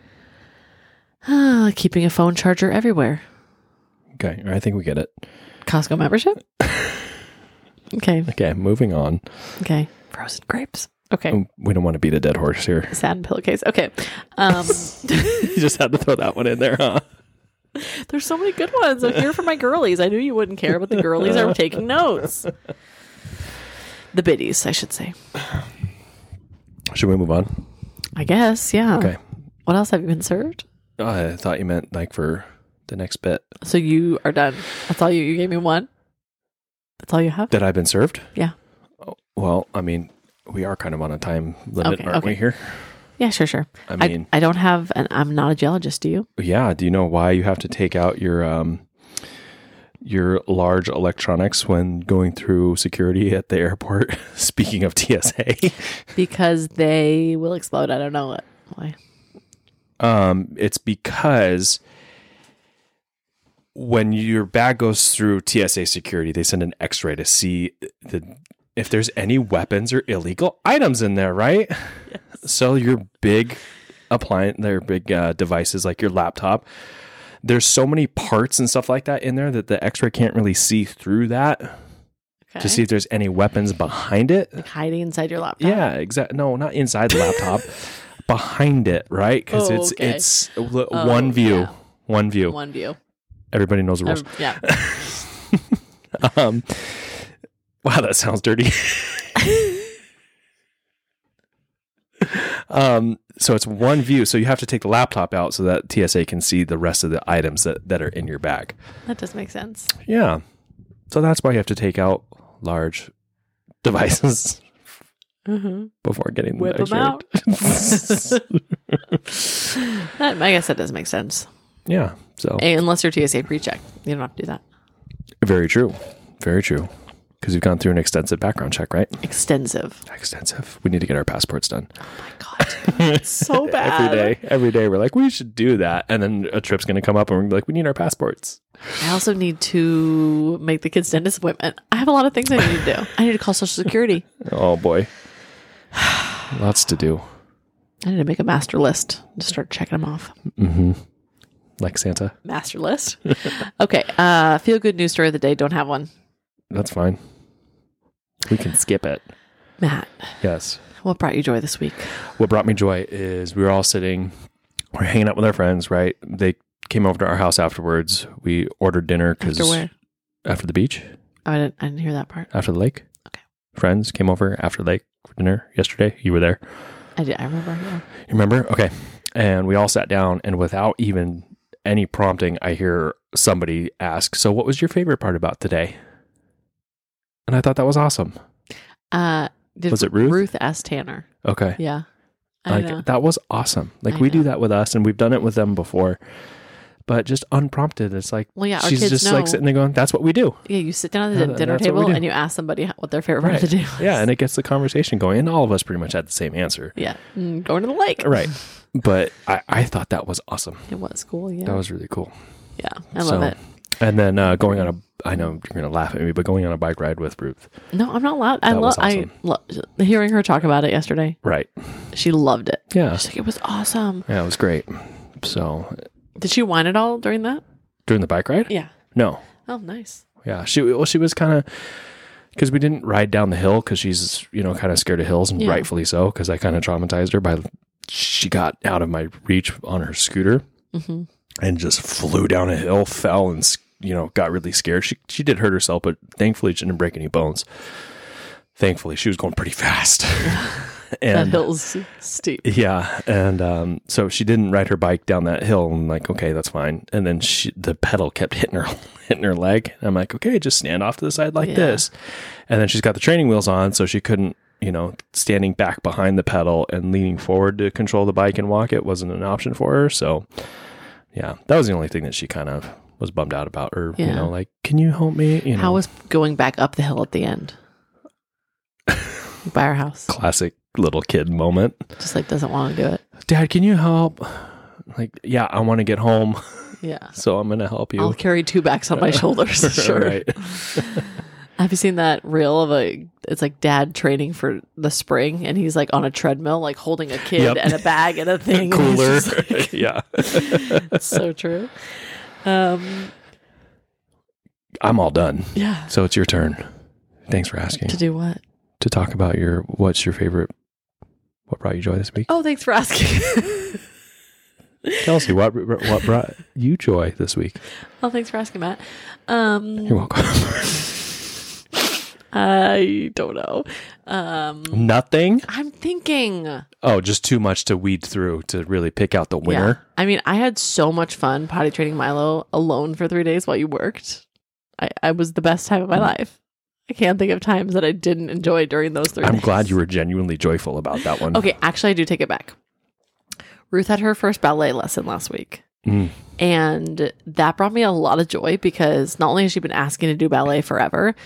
Ah, keeping a phone charger everywhere. Okay. I think we get it. Costco membership? Okay. Okay. Moving on. Okay. Frozen grapes. Okay. Um, We don't want to beat a dead horse here. Sad pillowcase. Okay. Um, You just had to throw that one in there, huh? there's so many good ones. I'm here for my girlies. I knew you wouldn't care, but the girlies are taking notes. The biddies, I should say. Should we move on? I guess, yeah. Okay. What else have you been served? Oh, I thought you meant like for the next bit. So you are done. That's all you, you gave me one? That's all you have? That I've been served? Yeah. Oh, well, I mean, we are kind of on a time limit, Okay, aren't we okay. here? Yeah, sure, sure. I I mean, I, don't have, and I'm not a geologist. Do you? yeah. Do you know why you have to take out your um your large electronics when going through security at the airport? Speaking of T S A, Because they will explode. I don't know what. Why? um, it's because when your bag goes through T S A security, they send an X-ray to see the if there's any weapons or illegal items in there, right? Yes. So your big appliance, their big uh, devices like your laptop, there's so many parts and stuff like that in there that the X-ray can't really see through that Okay. to see if there's any weapons behind it. Like hiding inside your laptop. Yeah, exactly. No, not inside the laptop, behind it, right? Because Oh, it's okay. it's l- Oh, one view, yeah. one view. One view. Everybody knows the rules. Um, yeah. Um, wow, that sounds dirty. um, so it's one view. So you have to take the laptop out so that T S A can see the rest of the items that, that are in your bag. That does make sense. Yeah. So that's why you have to take out large devices Mm-hmm. before getting Whip the 'em out. That, I guess that does make sense. Yeah. So Hey, unless you're T S A pre-check, you don't have to do that. very true. Very true. Because you've gone through an extensive background check, right? Extensive. Extensive. We need to get our passports done. Oh my god, it's so bad. Every day. Every day we're like, we should do that. And then a trip's going to come up and we're gonna be like, we need our passports. I also need to make the kids' dentist appointment. I have a lot of things I need to do. I need to call Social Security. Oh boy. Lots to do. I need to make a master list to start checking them off. Mm-hmm. Like Santa. Master list. Okay. Uh, feel good news story of the day. Don't have one. That's fine. We can skip it. Matt, Yes. what brought you joy this week? What brought me joy is we were all sitting, we're hanging out with our friends, right? They came over to our house afterwards. We ordered dinner because After where? after the beach, Oh, I didn't. I didn't hear that part. after the lake. Okay. Friends came over after the lake for dinner yesterday. You were there. I did. I remember. Yeah. You remember? Okay. And we all sat down, and without even any prompting, I hear somebody ask, so what was your favorite part about today? And I thought that was awesome. Uh, did Was it Ruth? Ruth asked Tanner. Okay. Yeah. I know. Like that was awesome. Like I we do know. that with us, and we've done it with them before, but just unprompted. It's like, Well, yeah, our she's kids just know. like sitting there going, that's what we do. Yeah, you sit down at Yeah, the dinner that's what we table do. and you ask somebody what their favorite part Right. of the day was. Yeah. And it gets the conversation going, and all of us pretty much had the same answer. Yeah. Mm, going to the lake. Right. But I, I thought that was awesome. It was cool. Yeah. That was really cool. yeah. I So- love it. And then uh, going on a, I know you're going to laugh at me, but going on a bike ride with Ruth. No, I'm not loud. I That was love. awesome. I lo- hearing her talk about it yesterday. Right. She loved it. Yeah. She's like, it was awesome. Yeah, it was great. So Did she whine at all during that? during the bike ride? Yeah. No. Oh, nice. Yeah. She, well, she was kind of, because we didn't ride down the hill because she's, you know, kind of scared of hills, and Yeah. rightfully so, because I kind of traumatized her by, she got out of my reach on her scooter Mm-hmm. and just flew down a hill, fell, and, you know, got really scared. She, she did hurt herself, but thankfully she didn't break any bones. Thankfully, she was going pretty fast. That and hill's steep. yeah, and um, so she didn't ride her bike down that hill. And I'm like, okay, that's fine. And then she, the pedal kept hitting her, hitting her leg. And I'm like, okay, just stand off to the side like Yeah. this. And then she's got the training wheels on, so she couldn't, you know, standing back behind the pedal and leaning forward to control the bike and walk it wasn't an option for her. So yeah, that was the only thing that she kind of was bummed out about. Or you Yeah. know, like, can you help me? You know, How was going back up the hill at the end? By our house. classic little kid moment. Just like doesn't want to do it. Dad, can you help? Like, yeah, I want to get home, Yeah. so I'm gonna help you. I'll carry two bags on my shoulders. Sure. Right. Have you seen that reel of a? It's like dad training for the spring, and he's like on a treadmill, like holding a kid Yep. and a bag and a thing. and Cooler. it's just like- Yeah. it's so true. Um. I'm all done. Yeah. So it's your turn. Thanks for asking. To do what? To talk about your, what's your favorite, what brought you joy this week? Oh, thanks for asking. Kelsey, what what brought you joy this week? Well, thanks for asking, Matt. Um, You're welcome. I don't know. Um, Nothing? I'm thinking. Oh, just too much to weed through to really pick out the winner. Yeah. I mean, I had so much fun potty training Milo alone for three days while you worked. I, I was the best time of my life. I can't think of times that I didn't enjoy during those three I'm days. glad you were genuinely joyful about that one. Okay, actually, I do take it back. Ruth had her first ballet lesson last week. Mm. And that brought me a lot of joy because not only has she been asking to do ballet forever,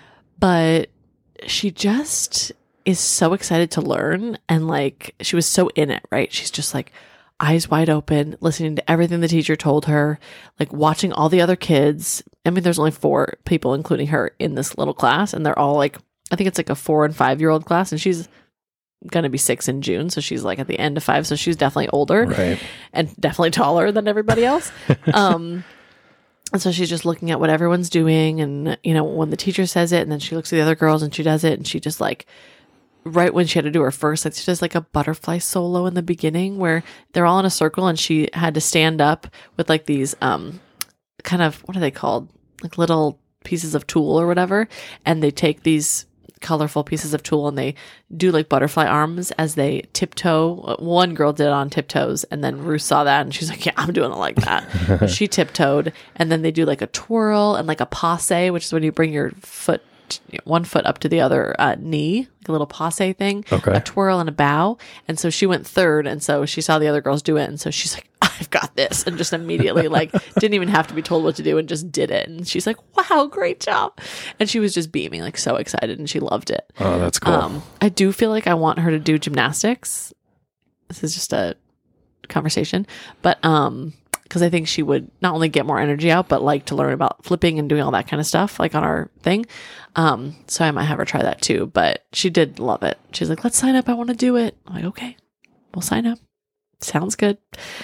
but she just is so excited to learn. And like, she was so in it, right? She's just like eyes wide open, listening to everything the teacher told her, like watching all the other kids. I mean, there's only four people, including her, in this little class. And they're all like, I think it's like a four and five year old class. And she's going to be six in June. So she's like at the end of five. So she's definitely older Right. and definitely taller than everybody else. um, and so she's just looking at what everyone's doing. And, you know, when the teacher says it, and then she looks at the other girls and she does it. And she just like, right when she had to do her first, like she does like a butterfly solo in the beginning where they're all in a circle and she had to stand up with like these, um, kind of, what are they called? Like little pieces of tulle or whatever. And they take these colorful pieces of tulle and they do like butterfly arms as they tiptoe. One girl did it on tiptoes, and then Ruth saw that and she's like, yeah, I'm doing it like that. She tiptoed, and then they do like a twirl and like a passe, which is when you bring your foot, one foot up to the other uh, knee, like a little passe thing, Okay. a twirl and a bow. And so she went third, and so she saw the other girls do it, and so she's like, I've got this, and just immediately like didn't even have to be told what to do and just did it. And she's like, wow, great job. And she was just beaming, like so excited, and she loved it. Oh, that's cool. Um, I do feel like I want her to do gymnastics. This is just a conversation, but um, because I think she would not only get more energy out, but like to learn about flipping and doing all that kind of stuff, like on our thing. Um, so I might have her try that too. But she did love it. She's like, "Let's sign up. I want to do it." I'm like, "Okay, we'll sign up. Sounds good."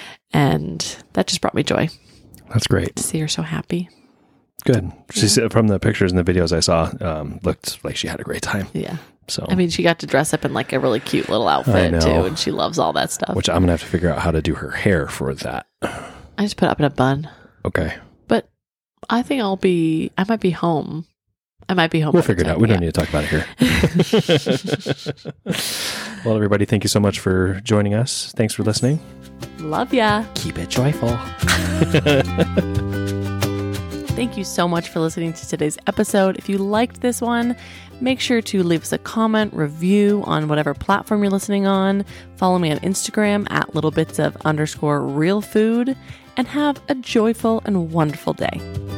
And that just brought me joy That's great. to see her so happy. Good. She said from the pictures and the videos I saw, um, looked like she had a great time. Yeah. So, I mean, she got to dress up in like a really cute little I outfit know. too, and she loves all that stuff. which I'm gonna have to figure out how to do her hair for that. I just put it up in a bun. Okay, But I think I'll be, I might be home. I might be home. we'll by the figure it out. time- We yeah. don't need to talk about it here. Well, everybody, thank you so much for joining us. Thanks for listening. Love ya. Keep it joyful. Thank you so much for listening to today's episode. If you liked this one, make sure to leave us a comment, review on whatever platform you're listening on. Follow me on Instagram at littlebits of underscore real food, and have a joyful and wonderful day.